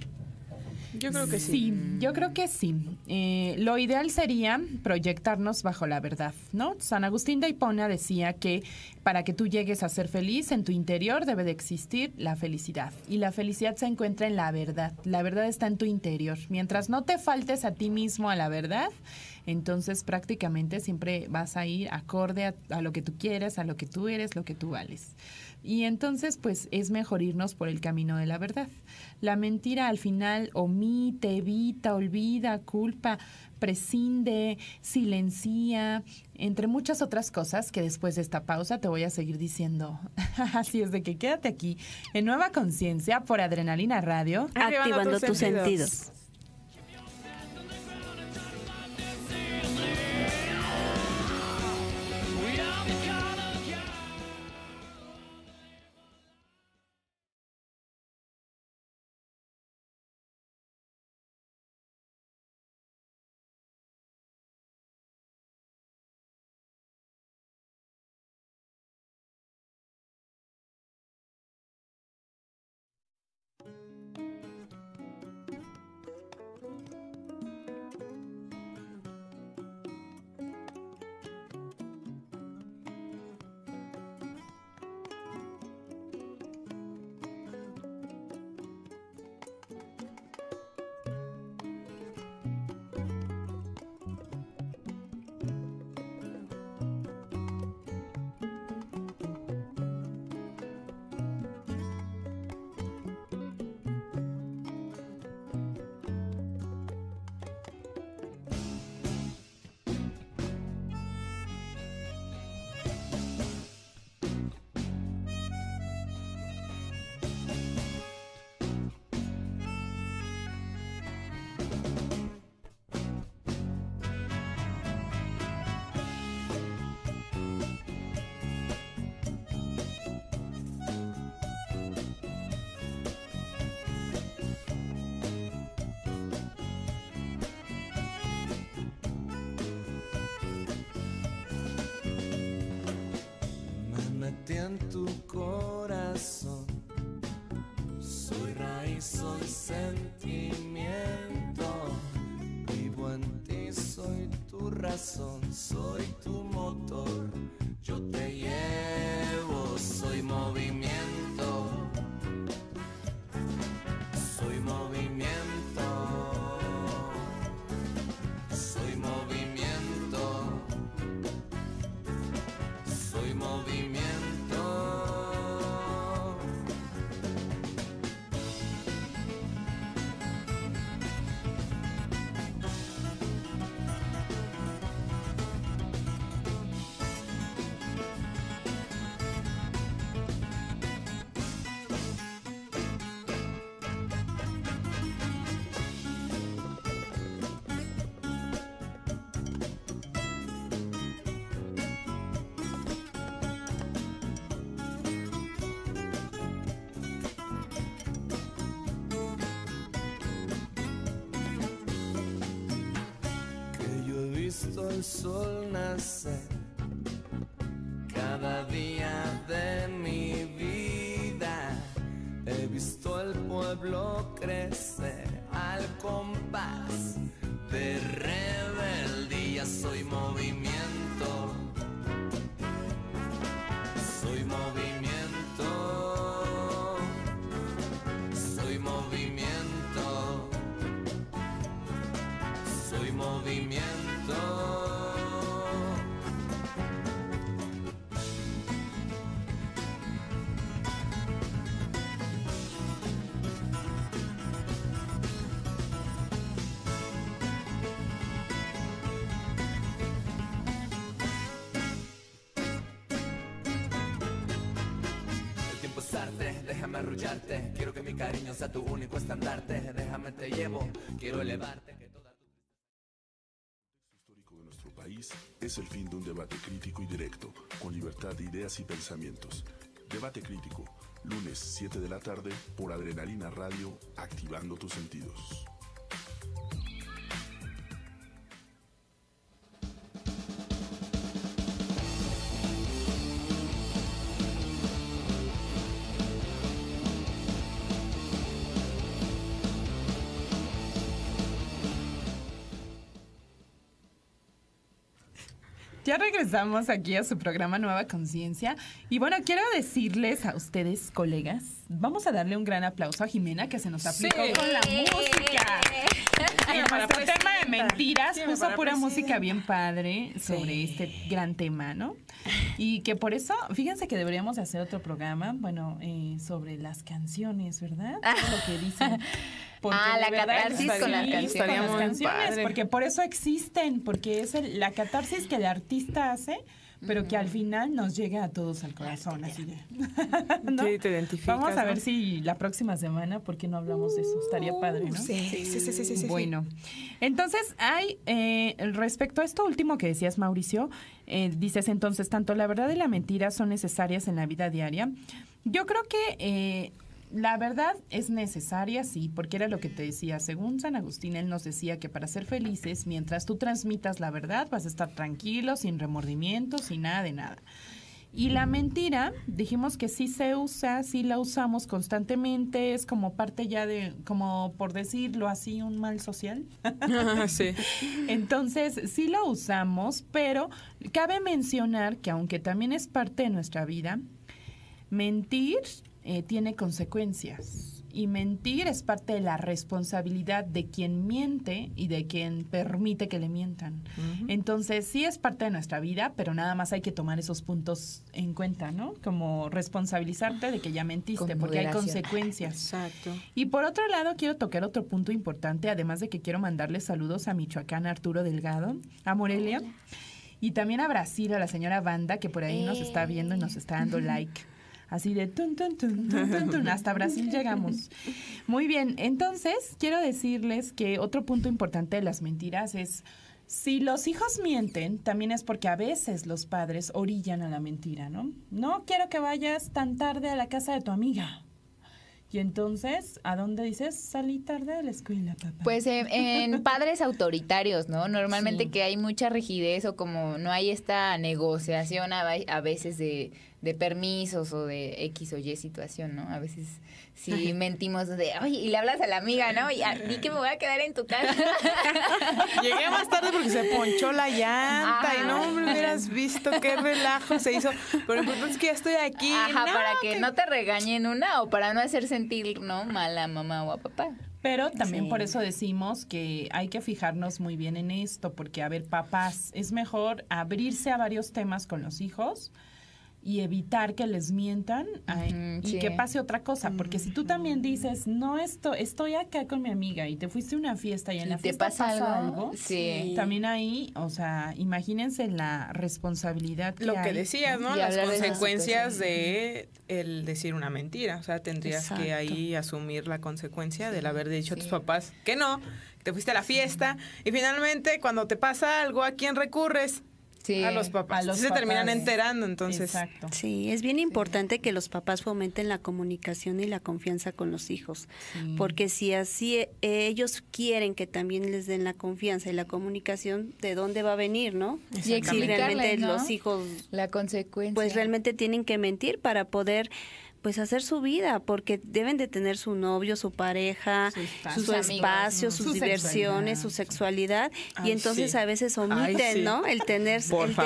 Yo creo que sí. Sí, yo creo que sí. Lo ideal sería proyectarnos bajo la verdad, ¿no? San Agustín de Hipona decía que para que tú llegues a ser feliz, en tu interior debe de existir la felicidad. Y la felicidad se encuentra en la verdad. La verdad está en tu interior. Mientras no te faltes a ti mismo a la verdad, entonces prácticamente siempre vas a ir acorde a lo que tú quieres, a lo que tú eres, lo que tú vales. Y entonces, pues, es mejor irnos por el camino de la verdad. La mentira al final omite, evita, olvida, culpa, prescinde, silencia, entre muchas otras cosas que después de esta pausa te voy a seguir diciendo. Así es de que quédate aquí en Nueva Conciencia por Adrenalina Radio. Activando tus sentidos. en tu corazón. Soy raíz, soy sentimiento. Vivo en ti, soy tu razón, soy tu motor. Yo te llevo, soy movimiento. Soy movimiento. Soy movimiento. Soy movimiento. Visto el sol nacer cada día de mi vida. He visto el pueblo crecer al compás de rebeldía. Soy movimiento. Soy movimiento. Soy movimiento. Soy movimiento. El tiempo es arte, déjame arrullarte. Quiero que mi cariño sea tu único estandarte. Déjame te llevo, quiero elevarte. País es el fin de un debate crítico y directo, con libertad de ideas y pensamientos. Debate crítico, lunes 7 de la tarde por Adrenalina Radio, activando tus sentidos. Ya regresamos aquí a su programa Nueva Conciencia. Y bueno, quiero decirles a ustedes, colegas, vamos a darle un gran aplauso a Jimena, que se nos aplicó con la música. En nuestro tema de mentiras puso pura música bien padre sobre este gran tema, ¿no? Y que por eso, fíjense que deberíamos hacer otro programa, bueno, sobre las canciones, ¿verdad? Lo que dicen. La catarsis con las canciones. Porque por eso existen, porque es la catarsis que el artista hace, pero que al final nos llega a todos al corazón, así de. ¿No? Sí, te identificas. Vamos a ver si la próxima semana, ¿por qué no hablamos de eso? Estaría padre, ¿no? Sí. Bueno, entonces hay, respecto a esto último que decías, Mauricio, dices entonces, tanto la verdad y la mentira son necesarias en la vida diaria. Yo creo que la verdad es necesaria, sí, porque era lo que te decía. Según San Agustín, él nos decía que para ser felices, mientras tú transmitas la verdad, vas a estar tranquilo, sin remordimientos, sin nada de nada. Y la mentira, dijimos que sí se usa, sí la usamos constantemente, es como parte ya de, como por decirlo así, un mal social. Sí. Entonces, sí lo usamos, pero cabe mencionar que aunque también es parte de nuestra vida, mentir tiene consecuencias. Y mentir es parte de la responsabilidad de quien miente y de quien permite que le mientan. Entonces, sí es parte de nuestra vida, pero nada más hay que tomar esos puntos en cuenta, ¿no? Como responsabilizarte de que ya mentiste, porque hay consecuencias. Exacto. Y por otro lado, quiero tocar otro punto importante, además de que quiero mandarle saludos a Michoacán, Arturo Delgado, a Morelia, y también a Brasil, a la señora Banda, que por ahí nos está viendo y nos está dando like. Así de tun, tun, tun, tun, tun, tun, hasta Brasil llegamos. Muy bien, entonces quiero decirles que otro punto importante de las mentiras es, si los hijos mienten, también es porque a veces los padres orillan a la mentira, ¿no? No quiero que vayas tan tarde a la casa de tu amiga. Y entonces, ¿a dónde dices? Salí tarde de la escuela, papá. Pues en padres autoritarios, ¿no? Normalmente que hay mucha rigidez o como no hay esta negociación a veces de de permisos o de X o Y situación, ¿no? A veces sí mentimos de, oye, y le hablas a la amiga, ¿no? Y di que me voy a quedar en tu casa. Llegué más tarde porque se ponchó la llanta y no me hubieras visto qué relajo se hizo. Pero lo importante es que ya estoy aquí. Ajá, para que no te regañen una o para no hacer sentir, ¿no? Mal a mamá o a papá. Pero también por eso decimos que hay que fijarnos muy bien en esto, porque, a ver, papás, es mejor abrirse a varios temas con los hijos y evitar que les mientan y que pase otra cosa, porque si tú también dices, no, estoy acá con mi amiga y te fuiste a una fiesta y en la fiesta pasa algo, también ahí, o sea, imagínense la responsabilidad que lo que hay, decías, ¿no? Las consecuencias de el decir una mentira, o sea, tendrías que ahí asumir la consecuencia del haber dicho a tus papás que no, te fuiste a la fiesta y finalmente cuando te pasa algo, ¿a quién recurres? A los papás. Se terminan enterando, entonces. Exacto. Sí, es bien importante que los papás fomenten la comunicación y la confianza con los hijos, porque si así ellos quieren que también les den la confianza y la comunicación, ¿de dónde va a venir, no? Y explicarles, ¿no? Los hijos, la consecuencia. pues realmente tienen que mentir para poder pues hacer su vida, porque deben de tener su novio, su pareja, su espacio, sus diversiones, su sexualidad, y entonces a veces omiten, ¿no? El tener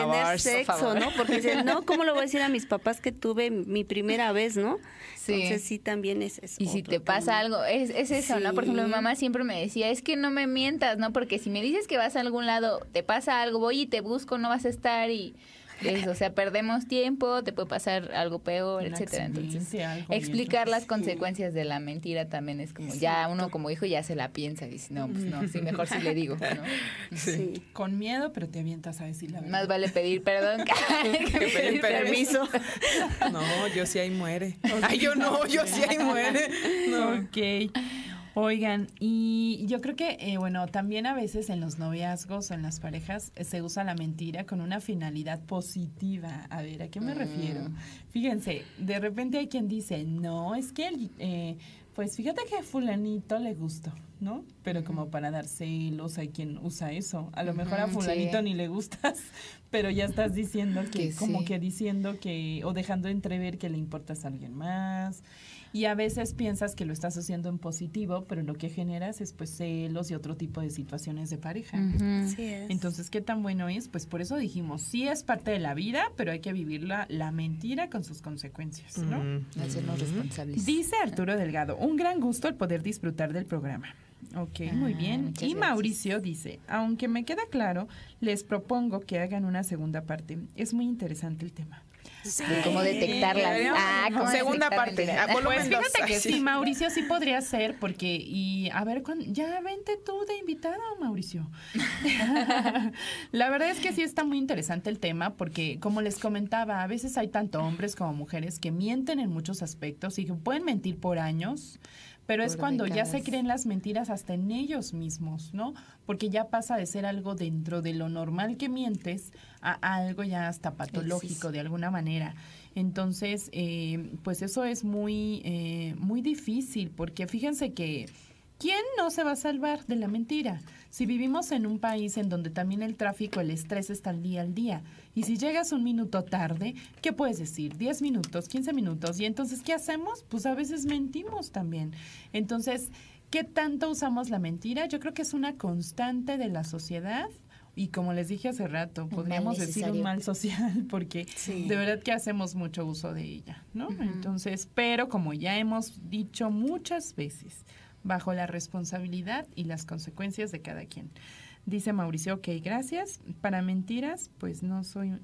sexo, ¿no? Porque dicen, no, ¿cómo le voy a decir a mis papás que tuve mi primera vez, no? Entonces sí, también es y si te pasa algo, es eso, ¿no? Por ejemplo, mi mamá siempre me decía, es que no me mientas, ¿no? Porque si me dices que vas a algún lado, te pasa algo, voy y te busco, no vas a estar y... o sea, perdemos tiempo, te puede pasar algo peor, etcétera. Entonces, explicar las consecuencias de la mentira también es como, ya uno como hijo ya se la piensa y dice, no, pues no, sí, mejor sí le digo, ¿no? Sí. Con miedo, pero te avientas a decir la verdad. Más vale pedir perdón que pedir permiso. No, yo sí ahí muere. Ay, yo sí ahí muere. No. Ok. Oigan, y yo creo que, bueno, también a veces en los noviazgos o en las parejas se usa la mentira con una finalidad positiva. A ver, ¿a qué me refiero? Fíjense, de repente hay quien dice, no, es que pues fíjate que a fulanito le gustó, ¿no? Pero como para dar celos hay quien usa eso. A lo mejor a fulanito ni le gustas, pero ya estás diciendo que como que diciendo que, o dejando entrever que le importas a alguien más. Y a veces piensas que lo estás haciendo en positivo, pero lo que generas es pues celos y otro tipo de situaciones de pareja. Así es. Entonces, ¿qué tan bueno es? Pues por eso dijimos, sí es parte de la vida, pero hay que vivir la mentira con sus consecuencias, ¿no? Hacernos responsables. Dice Arturo Delgado, un gran gusto el poder disfrutar del programa. Ok, muy bien. Y Mauricio dice, aunque me queda claro, les propongo que hagan una segunda parte. Es muy interesante el tema. Sí. ¿Cómo detectarlas? ¿Cómo segunda parte. Pues fíjate que sí, Mauricio, sí podría ser, porque, y a ver, ya vente tú de invitada, Mauricio. La verdad es que sí está muy interesante el tema, porque como les comentaba, a veces hay tanto hombres como mujeres que mienten en muchos aspectos y que pueden mentir por años, pero es cuando ya se creen las mentiras hasta en ellos mismos, ¿no? Porque ya pasa de ser algo dentro de lo normal que mientes a algo ya hasta patológico de alguna manera. Entonces, pues eso es muy, muy difícil, porque fíjense que ¿quién no se va a salvar de la mentira? Si vivimos en un país en donde también el tráfico, el estrés está al día, y si llegas un minuto tarde, ¿qué puedes decir? 10 minutos, 15 minutos, y entonces, ¿qué hacemos? Pues a veces mentimos también. Entonces, ¿qué tanto usamos la mentira? Yo creo que es una constante de la sociedad, y como les dije hace rato, podríamos decir un mal social, porque de verdad que hacemos mucho uso de ella, ¿no? Entonces, pero como ya hemos dicho muchas veces, bajo la responsabilidad y las consecuencias de cada quien. Dice Mauricio, ok, gracias. Para mentiras, pues no soy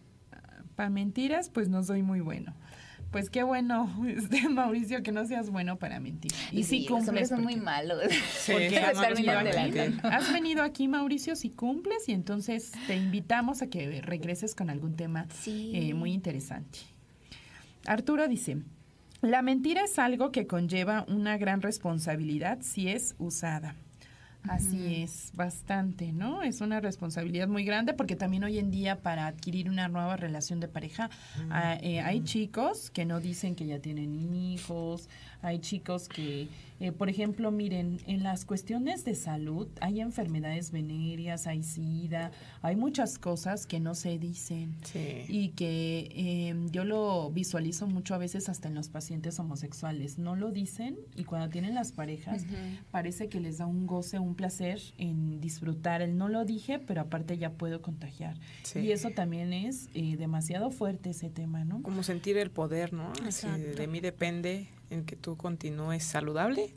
muy bueno. Pues qué bueno, Mauricio, que no seas bueno para mentir. Y sí cumples. Son muy malos. Porque has venido aquí, Mauricio, si cumples, y entonces te invitamos a que regreses con algún tema muy interesante. Arturo dice, la mentira es algo que conlleva una gran responsabilidad si es usada. Así es, bastante, ¿no? Es una responsabilidad muy grande porque también hoy en día para adquirir una nueva relación de pareja hay chicos que no dicen que ya tienen hijos, hay chicos que, por ejemplo, miren, en las cuestiones de salud hay enfermedades venéreas, hay SIDA, hay muchas cosas que no se dicen y que yo lo visualizo mucho a veces hasta en los pacientes homosexuales, no lo dicen y cuando tienen las parejas parece que les da un goce, un placer en disfrutar, el no lo dije, pero aparte ya puedo contagiar. Y eso también es demasiado fuerte ese tema, ¿no? Como sentir el poder, ¿no? Así, de mí depende en que tú continúes saludable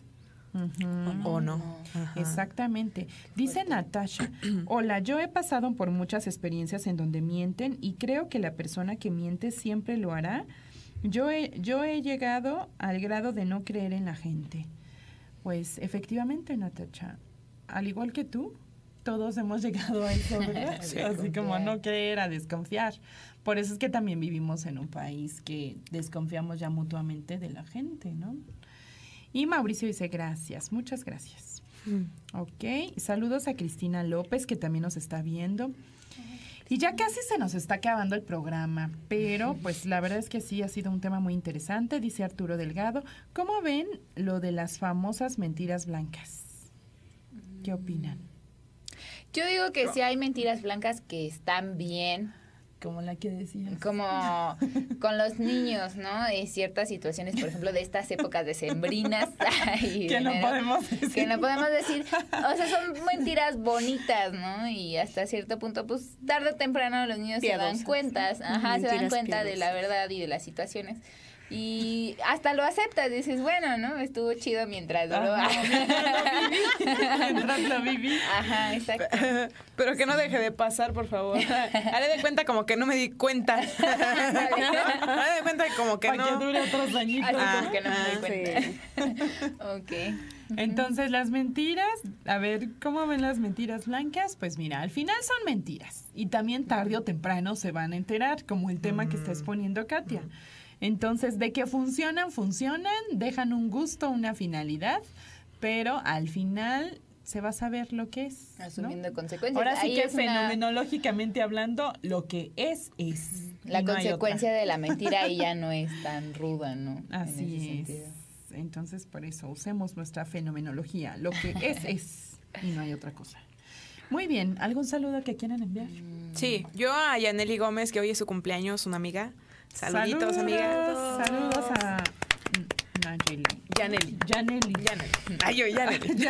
o no. Exactamente. Dice Natasha, hola, yo he pasado por muchas experiencias en donde mienten y creo que la persona que miente siempre lo hará. Yo he llegado al grado de no creer en la gente. Pues efectivamente, Natasha, al igual que tú, todos hemos llegado a eso, ¿verdad? Así como a no creer, a desconfiar. Por eso es que también vivimos en un país que desconfiamos ya mutuamente de la gente, ¿no? Y Mauricio dice gracias, muchas gracias. Ok, saludos a Cristina López, que también nos está viendo. Y ya casi se nos está acabando el programa, pero pues la verdad es que sí ha sido un tema muy interesante, dice Arturo Delgado. ¿Cómo ven lo de las famosas mentiras blancas? ¿Qué opinan? Yo digo que sí hay mentiras blancas que están bien. Como la que decías. Como con los niños, ¿no? En ciertas situaciones, por ejemplo, de estas épocas decembrinas. Que no podemos decir. Que no podemos decir. O sea, son mentiras bonitas, ¿no? Y hasta cierto punto, pues, tarde o temprano los niños se dan cuenta. Se dan cuenta de la verdad y de las situaciones. Y hasta lo aceptas, dices, bueno, ¿no? Estuvo chido mientras duró. Mientras lo viví. Ajá, exacto. Pero que no deje de pasar, por favor. Haré de cuenta como que no me di cuenta. Haré de cuenta como que para no. que dure otros añitos. Como que no me di cuenta. Ok. Entonces, las mentiras, a ver, ¿cómo ven las mentiras blancas? Pues mira, al final son mentiras. Y también tarde o temprano se van a enterar, como el tema que está exponiendo Katia. Entonces, de que funcionan, dejan un gusto, una finalidad, pero al final se va a saber lo que es, ¿no? Asumiendo consecuencias. Ahora sí ahí que es fenomenológicamente hablando, lo que es. La consecuencia de la mentira ahí ya no es tan ruda, ¿no? Así es. Entonces, por eso, usemos nuestra fenomenología. Lo que es y no hay otra cosa. Muy bien, ¿algún saludo que quieran enviar? Sí, yo a Yaneli Gómez, que hoy es su cumpleaños, una amiga. Saluditos, amiga. Saludos a Yaneli. Ay, yo, Yaneli.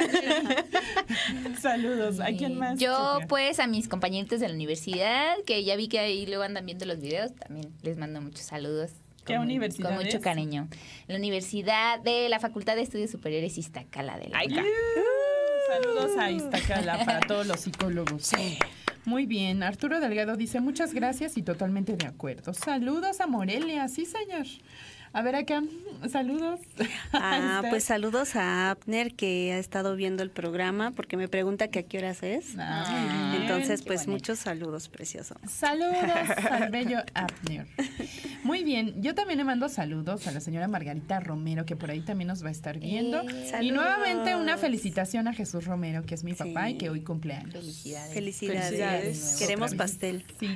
Saludos. ¿A quién más? Yo, pues, a mis compañeritos de la universidad, que ya vi que ahí luego andan viendo los videos, también les mando muchos saludos. ¿Qué universidad Con mucho es? cariño. La Universidad de la Facultad de Estudios Superiores Iztacala de la UNAM. Saludos a Iztacala para todos los psicólogos. Sí. Muy bien, Arturo Delgado dice muchas gracias y totalmente de acuerdo. Saludos a Morelia, sí señor. A ver acá, saludos. Pues saludos a Abner, que ha estado viendo el programa porque me pregunta que a qué horas es. Entonces, pues muchos saludos, precioso. Saludos al bello Abner. Muy bien, yo también le mando saludos a la señora Margarita Romero, que por ahí también nos va a estar viendo. Y nuevamente una felicitación a Jesús Romero, que es mi papá y que hoy cumpleaños. Felicidades. Queremos pastel. Sí,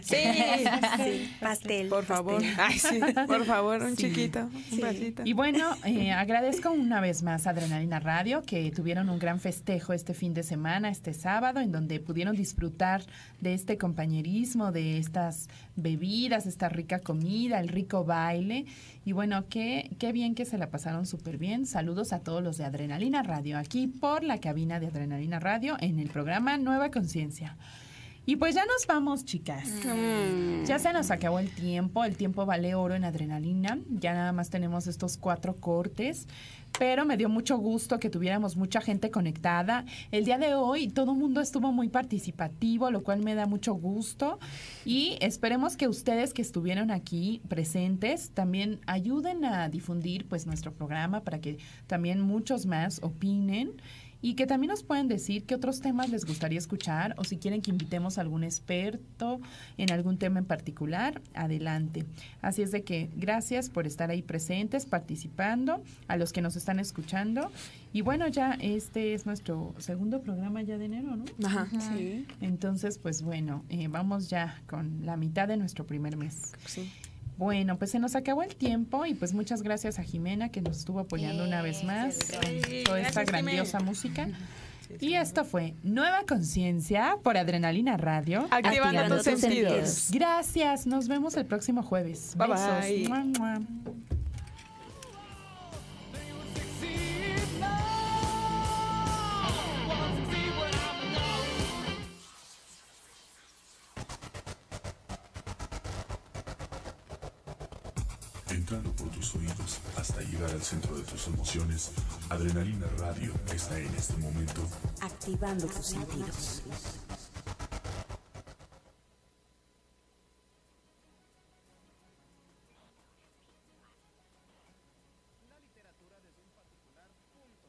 Pastel. Por favor. Ay, sí, por favor, un chiquito. Un vasito. Y bueno, agradezco una vez más a Adrenalina Radio, que tuvieron un gran festejo este fin de semana, este sábado, en donde pudieron disfrutar de este compañerismo, de estas bebidas, esta rica comida, el rico baile. Y bueno, qué bien que se la pasaron súper bien. Saludos a todos los de Adrenalina Radio, aquí por la cabina de Adrenalina Radio, en el programa Nueva Conciencia. Y pues ya nos vamos, chicas. Ya se nos acabó el tiempo vale oro en Adrenalina. Ya nada más tenemos estos 4 cortes, pero me dio mucho gusto que tuviéramos mucha gente conectada. El día de hoy todo el mundo estuvo muy participativo, lo cual me da mucho gusto. Y esperemos que ustedes que estuvieron aquí presentes también ayuden a difundir pues nuestro programa para que también muchos más opinen. y que también nos pueden decir qué otros temas les gustaría escuchar o si quieren que invitemos a algún experto en algún tema en particular, adelante. Así es de que gracias por estar ahí presentes, participando, a los que nos están escuchando. Y bueno, ya este es nuestro segundo programa ya de enero, ¿no? Ajá. Sí. Entonces, pues bueno, vamos ya con la mitad de nuestro primer mes. Sí. Bueno, pues se nos acabó el tiempo y pues muchas gracias a Jimena que nos estuvo apoyando una vez más con toda esta Gracias, grandiosa Jimena. música. Y esto fue Nueva Conciencia por Adrenalina Radio. Activando tus sentidos. Gracias, nos vemos el próximo jueves. Bye, Besos. bye. Mua, mua. Entrando por tus oídos hasta llegar al centro de tus emociones, Adrenalina Radio está en este momento Activando tus sentidos.